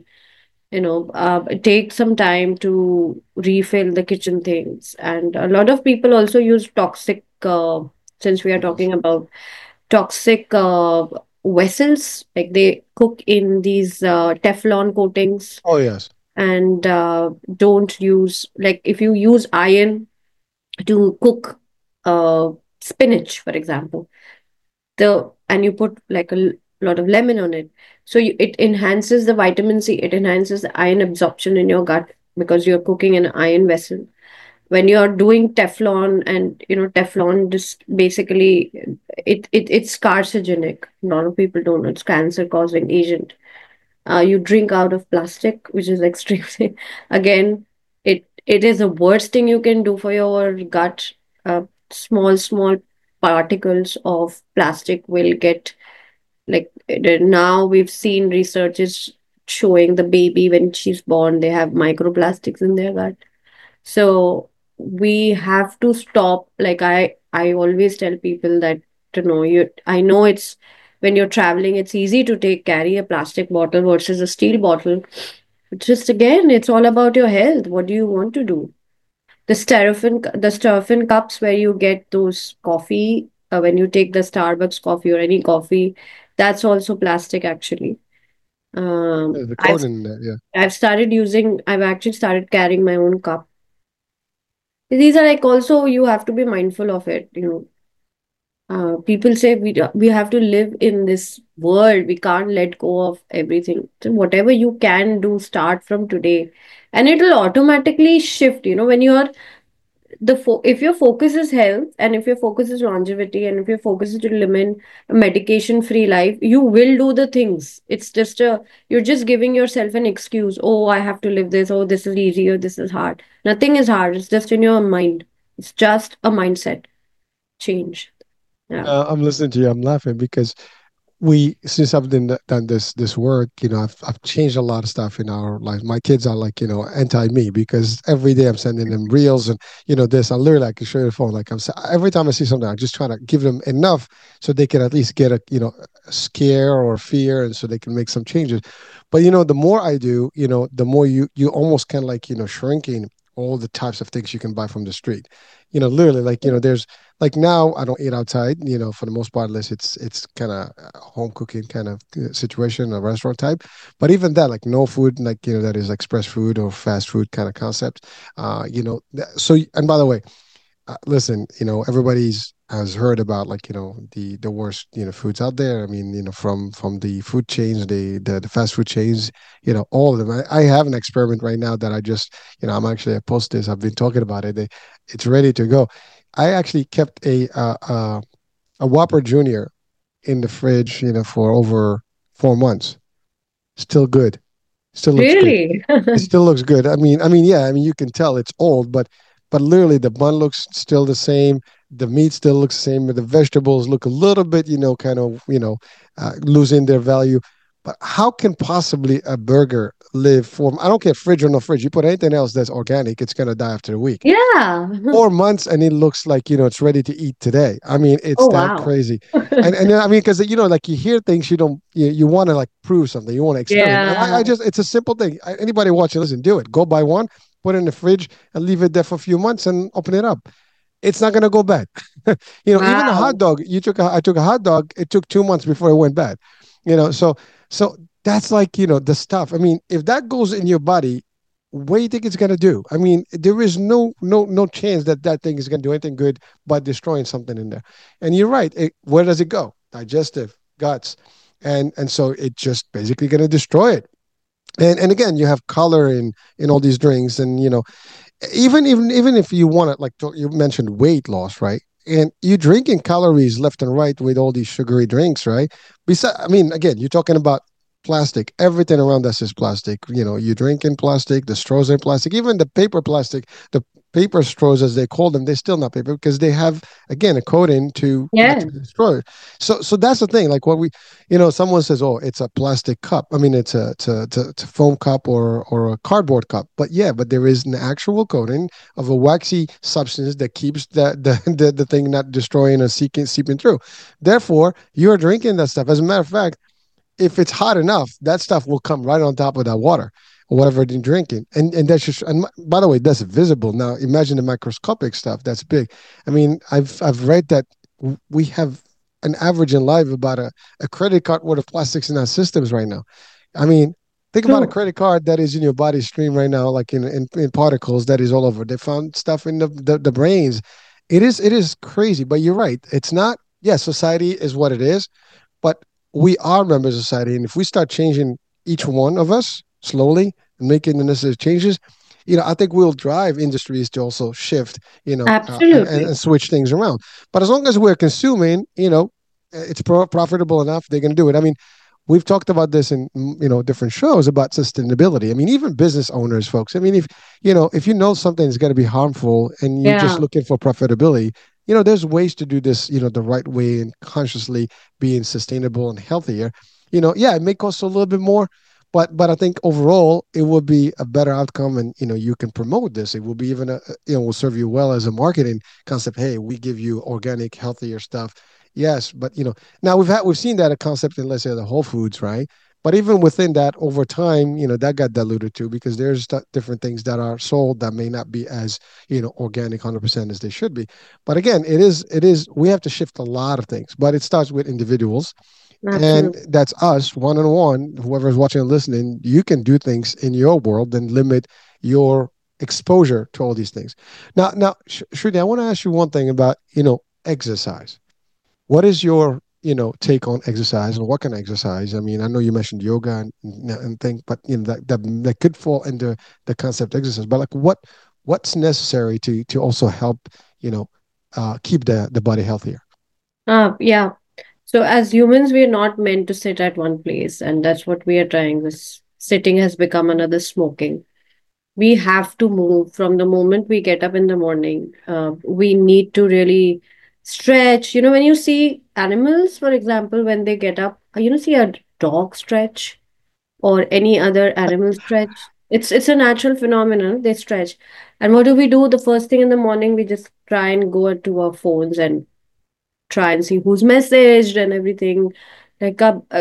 take some time to refill the kitchen things. And a lot of people also use toxic, since we are Oh, yes. talking about toxic vessels, like they cook in these Teflon coatings, Oh, yes. and don't use, like if you use iron to cook uh, spinach, for example, and you put like a lot of lemon on it, so it enhances the vitamin C, it enhances the iron absorption in your gut because you're cooking in an iron vessel. When you're doing Teflon, and Teflon just basically it's carcinogenic. A lot of people don't know it's cancer causing agent. You drink out of plastic, which is extremely again, it is the worst thing you can do for your gut. Small particles of plastic will get, like, now we've seen researches showing the baby when she's born, they have microplastics in their gut. So we have to stop. Like I always tell people that, I know it's, when you're traveling, it's easy to carry a plastic bottle versus a steel bottle. Just again, it's all about your health. What do you want to do? the styrofoam cups where you get those coffee, when you take the Starbucks coffee or any coffee, that's also plastic actually. Yeah, the I've code in there, yeah. I've actually started carrying my own cup. These are like, also you have to be mindful of it, people say we have to live in this world, we can't let go of everything. So whatever you can do, start from today, and it will automatically shift, when you're if your focus is health, and if your focus is longevity, and if your focus is to live in a medication free life, you will do the things. It's just a You're just giving yourself an excuse. Oh, I have to live this. Oh, this is easy, or this is hard. Nothing is hard, it's just in your mind. It's just a mindset change. Yeah. I'm listening to you. I'm laughing because we since I've done this work, I've changed a lot of stuff in our life. My kids are like, anti me because every day I'm sending them reels and this. I literally I can show you the phone. Like every time I see something, I'm just trying to give them enough so they can at least get a scare or fear, and so they can make some changes. But the more I do, the more you almost kind of like shrinking all the types of things you can buy from the street. Literally, like there's like now I don't eat outside, for the most part, unless it's kind of home cooking kind of situation, a restaurant type. But even that, like no food, like that is express food or fast food kind of concept. So and by the way, listen, everybody's has heard about like the worst foods out there. I mean, from the food chains, the fast food chains, all of them. I have an experiment right now that I just I'm actually I post this. I've been talking about it. It's ready to go. I actually kept a Whopper Junior in the fridge, for over 4 months. Still good. Still looks good. Really? It still looks good. Yeah. I mean, you can tell it's old, but literally the bun looks still the same. The meat still looks the same. The vegetables look a little bit, kind of, losing their value. But how can possibly a burger live for? I don't care fridge or no fridge. You put anything else that's organic, it's gonna die after a week. Yeah. 4 months and it looks like it's ready to eat today. I mean, it's Oh, that wow. crazy. And I mean, because like you hear things you don't you want to like prove something, you want to experiment. And I Yeah. just it's a simple thing. Anybody watching, listen, do it. Go buy one, put it in the fridge, and leave it there for a few months and open it up. It's not gonna go bad. Even a hot Wow. dog. I took a hot dog. It took 2 months before it went bad. So that's like the stuff. I mean, if that goes in your body, what do you think it's gonna do? I mean, there is no chance that that thing is gonna do anything good by destroying something in there. And you're right. Where does it go? Digestive, guts, and so it just basically gonna destroy it. And again, you have color in all these drinks, and even if you want to, like you mentioned, weight loss, right? And you're drinking calories left and right with all these sugary drinks, right? Besides, I mean, again, you're talking about plastic. Everything around us is plastic. You drink in plastic, the straws are plastic, even the paper plastic, the paper straws as they call them, they're still not paper because they have again a coating to not Yeah. to be destroyed. So that's the thing. Like what someone says, oh, it's a plastic cup. I mean, it's a foam cup or a cardboard cup. But yeah, but there is an actual coating of a waxy substance that keeps the thing not destroying or seeping through. Therefore, you're drinking that stuff. As a matter of fact, if it's hot enough, that stuff will come right on top of that water or whatever you're drinking. And that's just, and by the way, that's visible. Now imagine the microscopic stuff. That's big. I mean, I've read that we have an average in life about a credit card worth of plastics in our systems right now. I mean, think about a True. credit card that is in your body stream right now, like in particles that is all over. They found stuff in the brains. It is crazy, but you're right. It's not, yeah, society is what it is, but we are members of society. And if we start changing each one of us slowly and making the necessary changes, I think we'll drive industries to also shift, Absolutely. and switch things around. But as long as we're consuming, it's profitable enough, they're going to do it. I mean, we've talked about this in different shows about sustainability. I mean, even business owners, folks. I mean, if you know something is going to be harmful and you're just Yeah. looking for profitability, there's ways to do this, the right way and consciously being sustainable and healthier. Yeah, it may cost a little bit more, but I think overall it will be a better outcome, and you can promote this. It will be even will serve you well as a marketing concept. Hey, we give you organic, healthier stuff. Yes, but now we've seen that a concept in, let's say, the Whole Foods, right? But even within that, over time, that got diluted too, because there's different things that are sold that may not be as, organic 100% as they should be. But again, it is we have to shift a lot of things, but it starts with individuals, and Absolutely. that's us one on one. Whoever's watching and listening, you can do things in your world and limit your exposure to all these things. Now, Shruti, I want to ask you one thing about exercise. What is your take on exercise, and what kind of exercise? I mean, I know you mentioned yoga and things, but that could fall into the concept of exercise. But like, what's necessary to also help you know keep the body healthier? Yeah. So as humans, we are not meant to sit at one place, and that's what we are trying. This sitting has become another smoking. We have to move from the moment we get up in the morning. We need to really stretch. When you see animals, for example, when they get up, see a dog stretch or any other animal stretch. It's a natural phenomenon. They stretch. And what do we do? The first thing in the morning, we just try and go to our phones and try and see who's messaged and everything. Like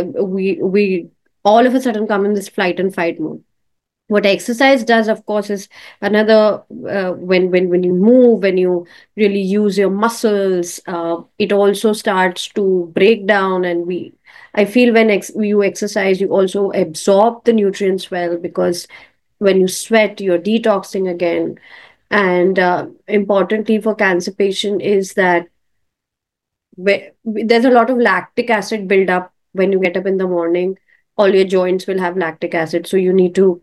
we all of a sudden come in this flight and fight mode. What exercise does, of course, is another when you move, when you really use your muscles, it also starts to break down. And I feel when you exercise, you also absorb the nutrients well, because when you sweat, you're detoxing again. And importantly for cancer patient is that there's a lot of lactic acid buildup when you get up in the morning. All your joints will have lactic acid, so you need to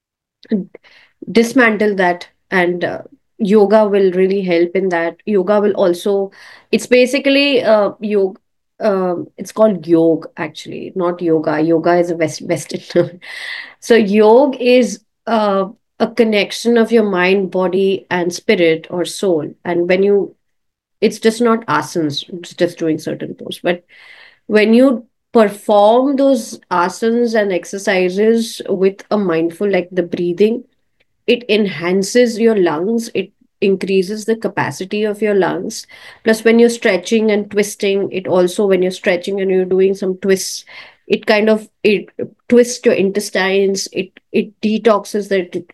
dismantle that. And yoga will really help in that. Yoga will also, it's basically yoga. It's called yog, actually, not yoga. Yoga is a Western term. So yog is a connection of your mind, body, and spirit or soul. And when you, it's just not asanas, it's just doing certain poses. But when you perform those asanas and exercises with a mindful, like the breathing, it enhances your lungs, it increases the capacity of your lungs. Plus when you're stretching and twisting, it also, when you're stretching and you're doing some twists, it twists your intestines, it detoxes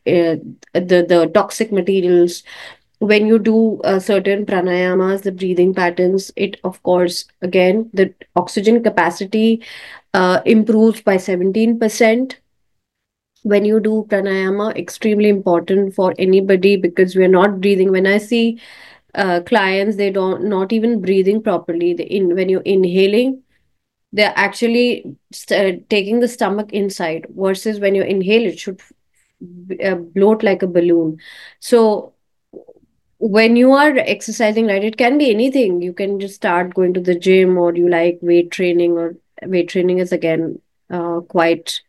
the toxic materials. When you do certain pranayamas, the breathing patterns, it, of course, again, the oxygen capacity improves by 17% when you do pranayama. Extremely important for anybody, because we're not breathing. When I see clients, they don't not even breathing properly. When you're inhaling, they're actually taking the stomach inside, versus when you inhale, it should bloat like a balloon. So when you are exercising, right, it can be anything. You can just start going to the gym, or you like weight training, or weight training is again quite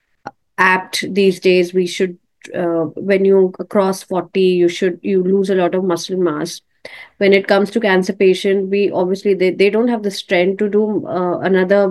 apt these days. We should, when you cross 40, you lose a lot of muscle mass. When it comes to cancer patient, we obviously, they don't have the strength to do. Another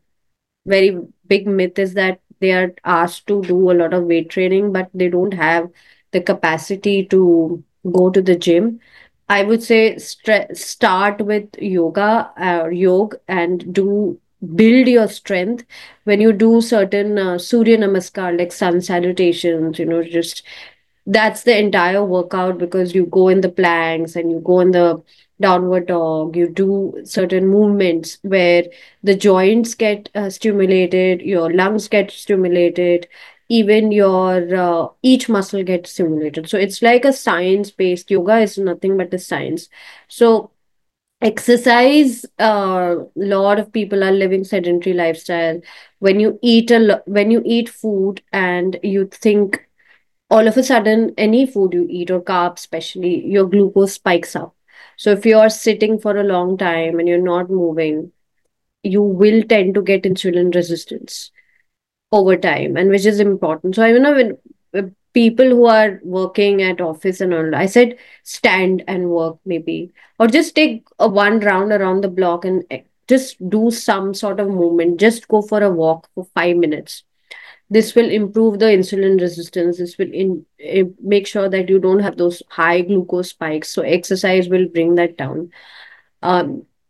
very big myth is that they are asked to do a lot of weight training, but they don't have the capacity to go to the gym. I would say start with yoga or yoga, and do build your strength. When you do certain Surya Namaskar, like sun salutations, just that's the entire workout, because you go in the planks and you go in the downward dog, you do certain movements where the joints get stimulated, your lungs get stimulated, even your each muscle gets stimulated. So it's like a science based. Yoga is nothing but a science. So exercise, a lot of people are living sedentary lifestyle. When you eat when you eat food and you think, all of a sudden, any food you eat, or carbs especially, your glucose spikes up. So if you're sitting for a long time and you're not moving, you will tend to get insulin resistance over time, and which is important. So I know when people who are working at office and all, I said stand and work, maybe, or just take a one round around the block, and just do some sort of movement. Just go for a walk for 5 minutes. This will improve the insulin resistance. This will make sure that you don't have those high glucose spikes. So exercise will bring that down. Um,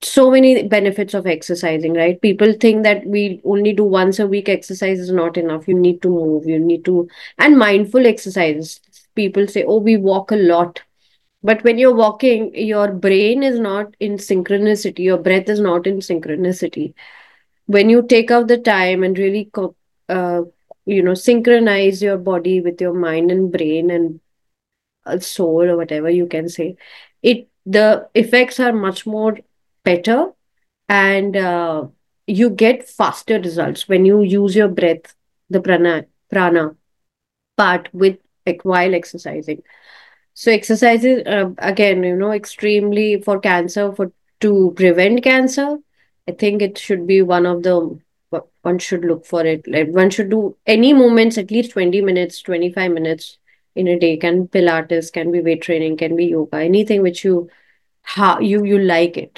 so many benefits of exercising, right? People think that we only do once a week exercise is not enough. You need to move, you need to, and mindful exercises. People say, oh, we walk a lot. But when you're walking, your brain is not in synchronicity, your breath is not in synchronicity. When you take out the time and really, uh, synchronize your body with your mind and brain and soul or whatever you can say, the effects are much more better, and you get faster results when you use your breath, the prana part with, like, while exercising. So exercises, again, extremely for cancer, for to prevent cancer. I think it should be one of the, one should look for it. Like, one should do any movements at least 20 minutes, 25 minutes in a day. Can Pilates, can be weight training, can be yoga, anything which you, how you like it.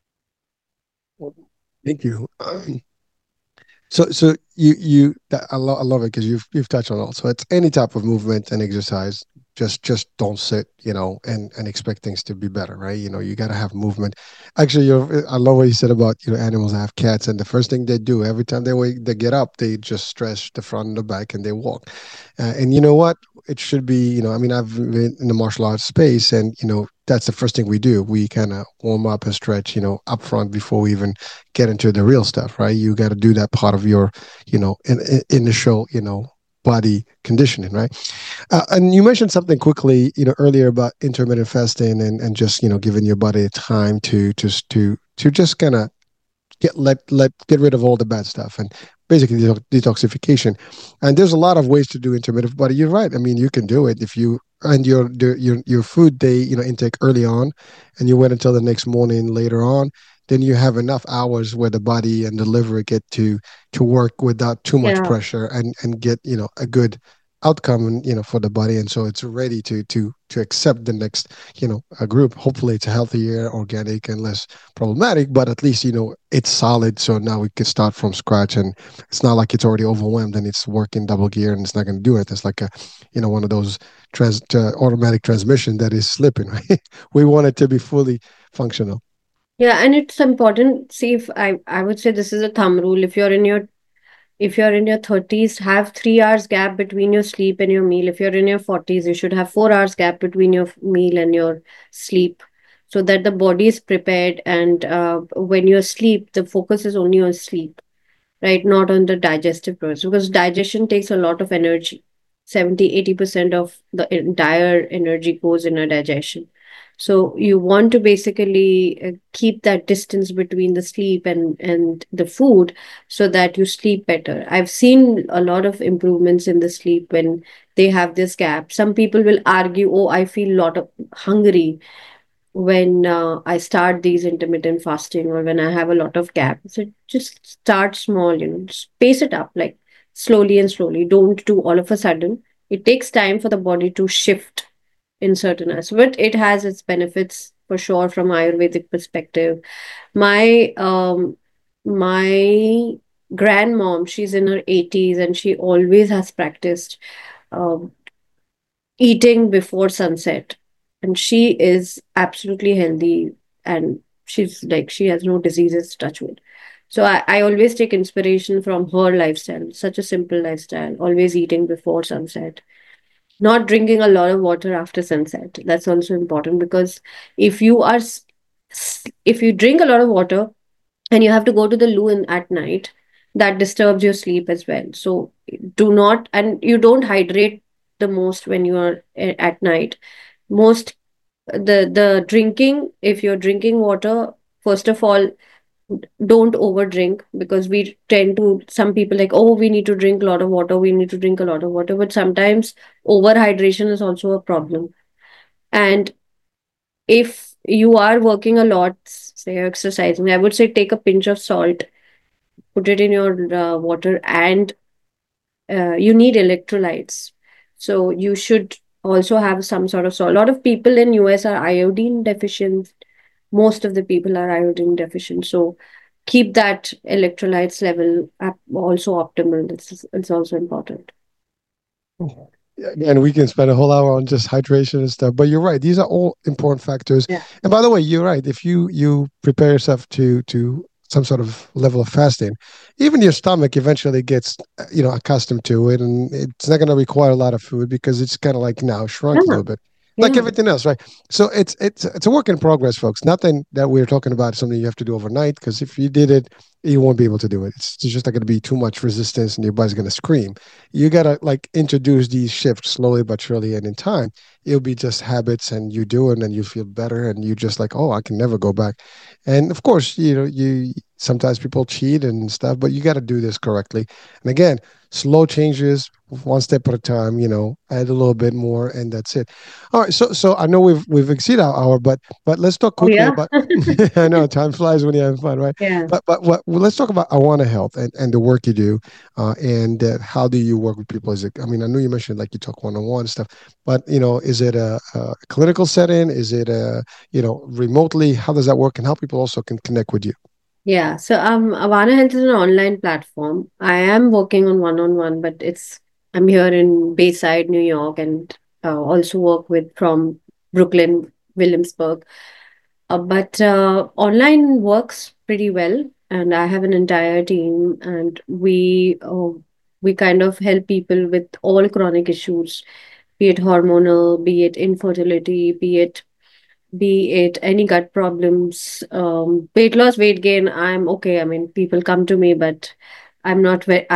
Thank you. So I love it because you've touched on it. So it's any type of movement and exercise. Just don't sit, and expect things to be better, right? You got to have movement. Actually, I love what you said about animals. I have cats, and the first thing they do every time they get up, they just stretch the front and the back, and they walk. And you know what? It should be, I mean, I've been in the martial arts space, and that's the first thing we do. We kind of warm up and stretch, up front before we even get into the real stuff, right? You got to do that part of your, initial, body conditioning, right? And you mentioned something quickly, earlier about intermittent fasting and just, giving your body time to just kind of get rid of all the bad stuff and basically detoxification. And there's a lot of ways to do intermittent, but you're right. I mean, you can do it if you and your food day intake early on, and you wait until the next morning later on. Then you have enough hours where the body and the liver get to work without too much Yeah. pressure and get a good outcome for the body, and so it's ready to accept the next a group. Hopefully it's healthier, organic, and less problematic, but at least it's solid, so now we can start from scratch, and it's not like it's already overwhelmed and it's working double gear and it's not going to do it. It's like a one of those automatic transmission that is slipping, right? We want it to be fully functional. Yeah, and it's important. See, if I would say this is a thumb rule. If you're in your 30s, have 3 hours gap between your sleep and your meal. If you're in your 40s, you should have 4 hours gap between your meal and your sleep, so that the body is prepared. And when you sleep, the focus is only on sleep, right? Not on the digestive process, because digestion takes a lot of energy. 70-80% of the entire energy goes in a digestion. So you want to basically keep that distance between the sleep and the food, so that you sleep better. I've seen a lot of improvements in the sleep when they have this gap. Some people will argue, oh, I feel a lot of hungry when I start these intermittent fasting, or when I have a lot of gap. So just start small, just pace it up, like slowly and slowly. Don't do all of a sudden. It takes time for the body to shift in certain aspects, but it has its benefits for sure from Ayurvedic perspective. My grandmom, she's in her 80s, and she always has practiced um, eating before sunset, and she is absolutely healthy, and she's like, she has no diseases, touch wood. So I always take inspiration from her lifestyle, such a simple lifestyle, always eating before sunset, not drinking a lot of water after sunset. That's also important, because if you are if you drink a lot of water and you have to go to the loo at night, that disturbs your sleep as well. So do not, and you don't hydrate the most when you are at night. Most, the drinking, if you're drinking water, first of all, don't over drink, because we tend to, some people like, oh, we need to drink a lot of water, we need to drink a lot of water, but sometimes over hydration is also a problem. And if you are working a lot, say exercising, I would say take a pinch of salt, put it in your water, and you need electrolytes. So you should also have some sort of salt. A lot of people in US are iodine deficient. Most of the people are iodine deficient. So keep that electrolytes level also optimal. It's also important. Again, we can spend a whole hour on just hydration and stuff, but you're right. These are all important factors. Yeah. And by the way, you're right. If you prepare yourself to some sort of level of fasting, even your stomach eventually gets accustomed to it, and it's not going to require a lot of food because it's kind of like now shrunk a Yeah. little bit, like Yeah. everything else, right? So it's a work in progress, folks. Nothing that we're talking about is something you have to do overnight, because if you did it, you won't be able to do it. It's just not going to be too much resistance, and your body's going to scream. You gotta like introduce these shifts slowly but surely, and in time it'll be just habits, and you do it and you feel better, and you just like, oh, I can never go back. And of course, you sometimes people cheat and stuff, but you got to do this correctly. And again, slow changes, one step at a time, add a little bit more, and that's it. All right, so I know we've exceeded our hour, but let's talk Oh, quickly yeah. about I know time flies when you're having fun, right? Yeah. But well, let's talk about Awana Health and the work you do, and how do you work with people? Is it? I mean, I know you mentioned like you talk one on one stuff, but is it a clinical setting? Is it remotely? How does that work, and how people also can connect with you? Yeah. So Avana Health is an online platform. I am working on one-on-one, but I'm here in Bayside, New York, and also work with from Brooklyn, Williamsburg. But online works pretty well, and I have an entire team, and we kind of help people with all chronic issues, be it hormonal, be it infertility, be it any gut problems, weight loss, weight gain. I'm okay. I mean, people come to me, but I'm not very.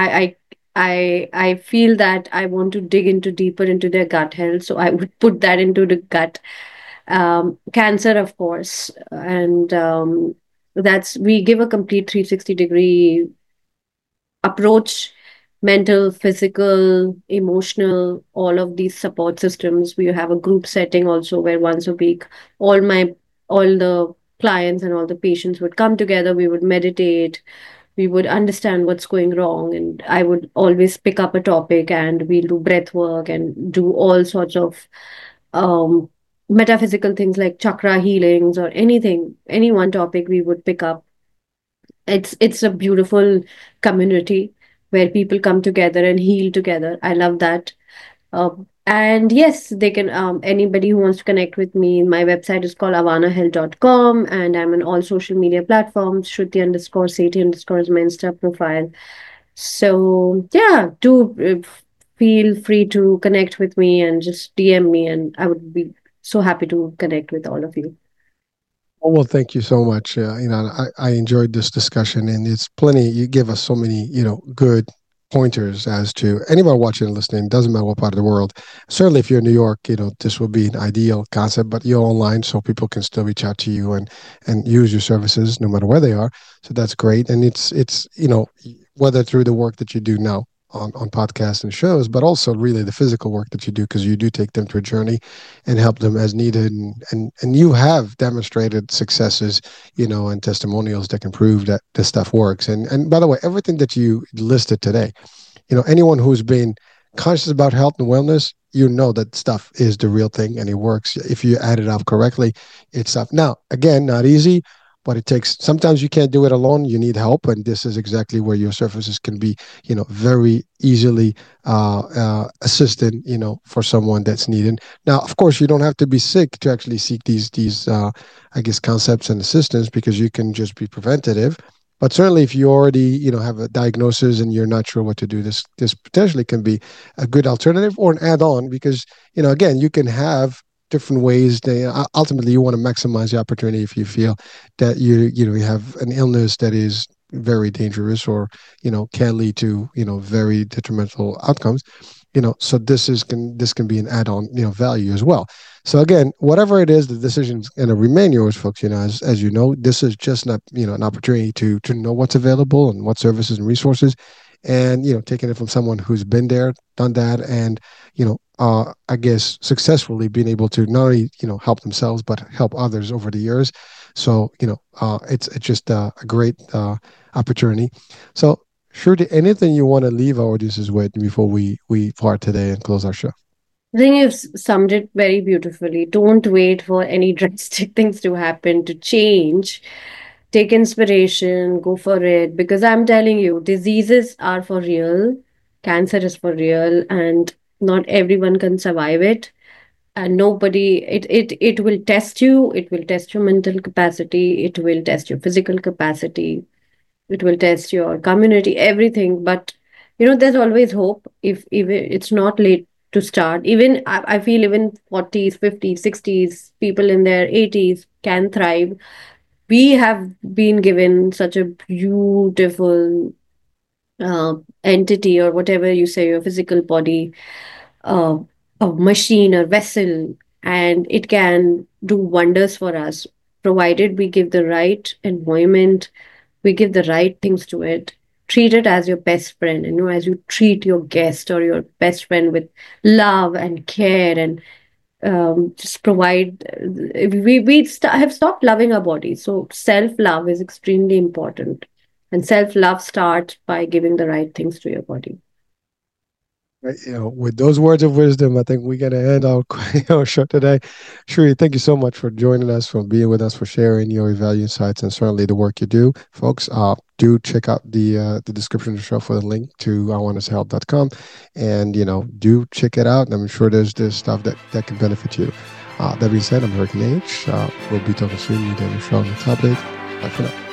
I feel that I want to dig into deeper into their gut health, so I would put that into the gut. Cancer, of course, and that's we give a complete 360-degree approach, mental, physical, emotional, all of these support systems. We have a group setting also where once a week all my all the clients and all the patients would come together. We would meditate, we would understand what's going wrong, and I would always pick up a topic and we'll do breath work and do all sorts of um metaphysical things like chakra healings or anything, any one topic we would pick up. It's a beautiful community where people come together and heal together. I love that. And yes, they can anybody who wants to connect with me, my website is called avanahealth.com, and I'm on all social media platforms. Shruti underscore Sethi underscore is my Insta profile. So yeah, do feel free to connect with me and just DM me, and I would be so happy to connect with all of you. Oh, well, thank you so much. I enjoyed this discussion, and it's plenty. You give us so many, good pointers as to anybody watching and listening. Doesn't matter what part of the world. Certainly, if you're in New York, this will be an ideal concept. But you're online, so people can still reach out to you and use your services no matter where they are. So that's great, and it's whether through the work that you do now on podcasts and shows, but also really the physical work that you do, because you do take them to a journey and help them as needed, and you have demonstrated successes, and testimonials that can prove that this stuff works. And by the way, everything that you listed today, anyone who's been conscious about health and wellness, that stuff is the real thing and it works if you add it up correctly. It's stuff. Now, again, not easy, but it takes. Sometimes you can't do it alone. You need help, and this is exactly where your services can be, very easily assisted, for someone that's needed. Now, of course, you don't have to be sick to actually seek these I guess concepts and assistance, because you can just be preventative. But certainly, if you already, have a diagnosis and you're not sure what to do, this potentially can be a good alternative or an add-on, because, again, you can have different ways. Ultimately, you want to maximize the opportunity if you feel that you have an illness that is very dangerous, or can lead to very detrimental outcomes. So this can be an add-on value as well. So again, whatever it is, the decision's going to remain yours, folks. As you know, this is just not an opportunity to know what's available and what services and resources, and taking it from someone who's been there, done that, and I guess successfully being able to not only help themselves but help others over the years. So it's just a great opportunity. So Shruti, anything you want to leave our audiences with before we part today and close our show? I think you've summed it very beautifully. Don't wait for any drastic things to happen to change. Take inspiration, go for it. Because I'm telling you, diseases are for real, cancer is for real, and Not everyone can survive it, and nobody, it will test you, it will test your mental capacity, it will test your physical capacity, it will test your community, everything. But there's always hope. If even it's not late to start, even I feel even 40s, 50s, 60s, people in their 80s can thrive. We have been given such a beautiful uh, entity, or whatever you say, your physical body, uh, a machine or vessel, and it can do wonders for us, provided we give the right environment, we give the right things to it. Treat it as your best friend, as you treat your guest or your best friend, with love and care, and just provide. Have stopped loving our bodies, so self love is extremely important, and self love starts by giving the right things to your body. Right, with those words of wisdom, I think we're gonna end our our show today. Shri, thank you so much for joining us, for being with us, for sharing your value insights, and certainly the work you do, folks. Do check out the description of the show for the link to iwannashelp.com, and do check it out. And I'm sure there's stuff that can benefit you. That being said, I'm Hurricane H. We'll be talking soon. You get a show on the topic. Bye for now.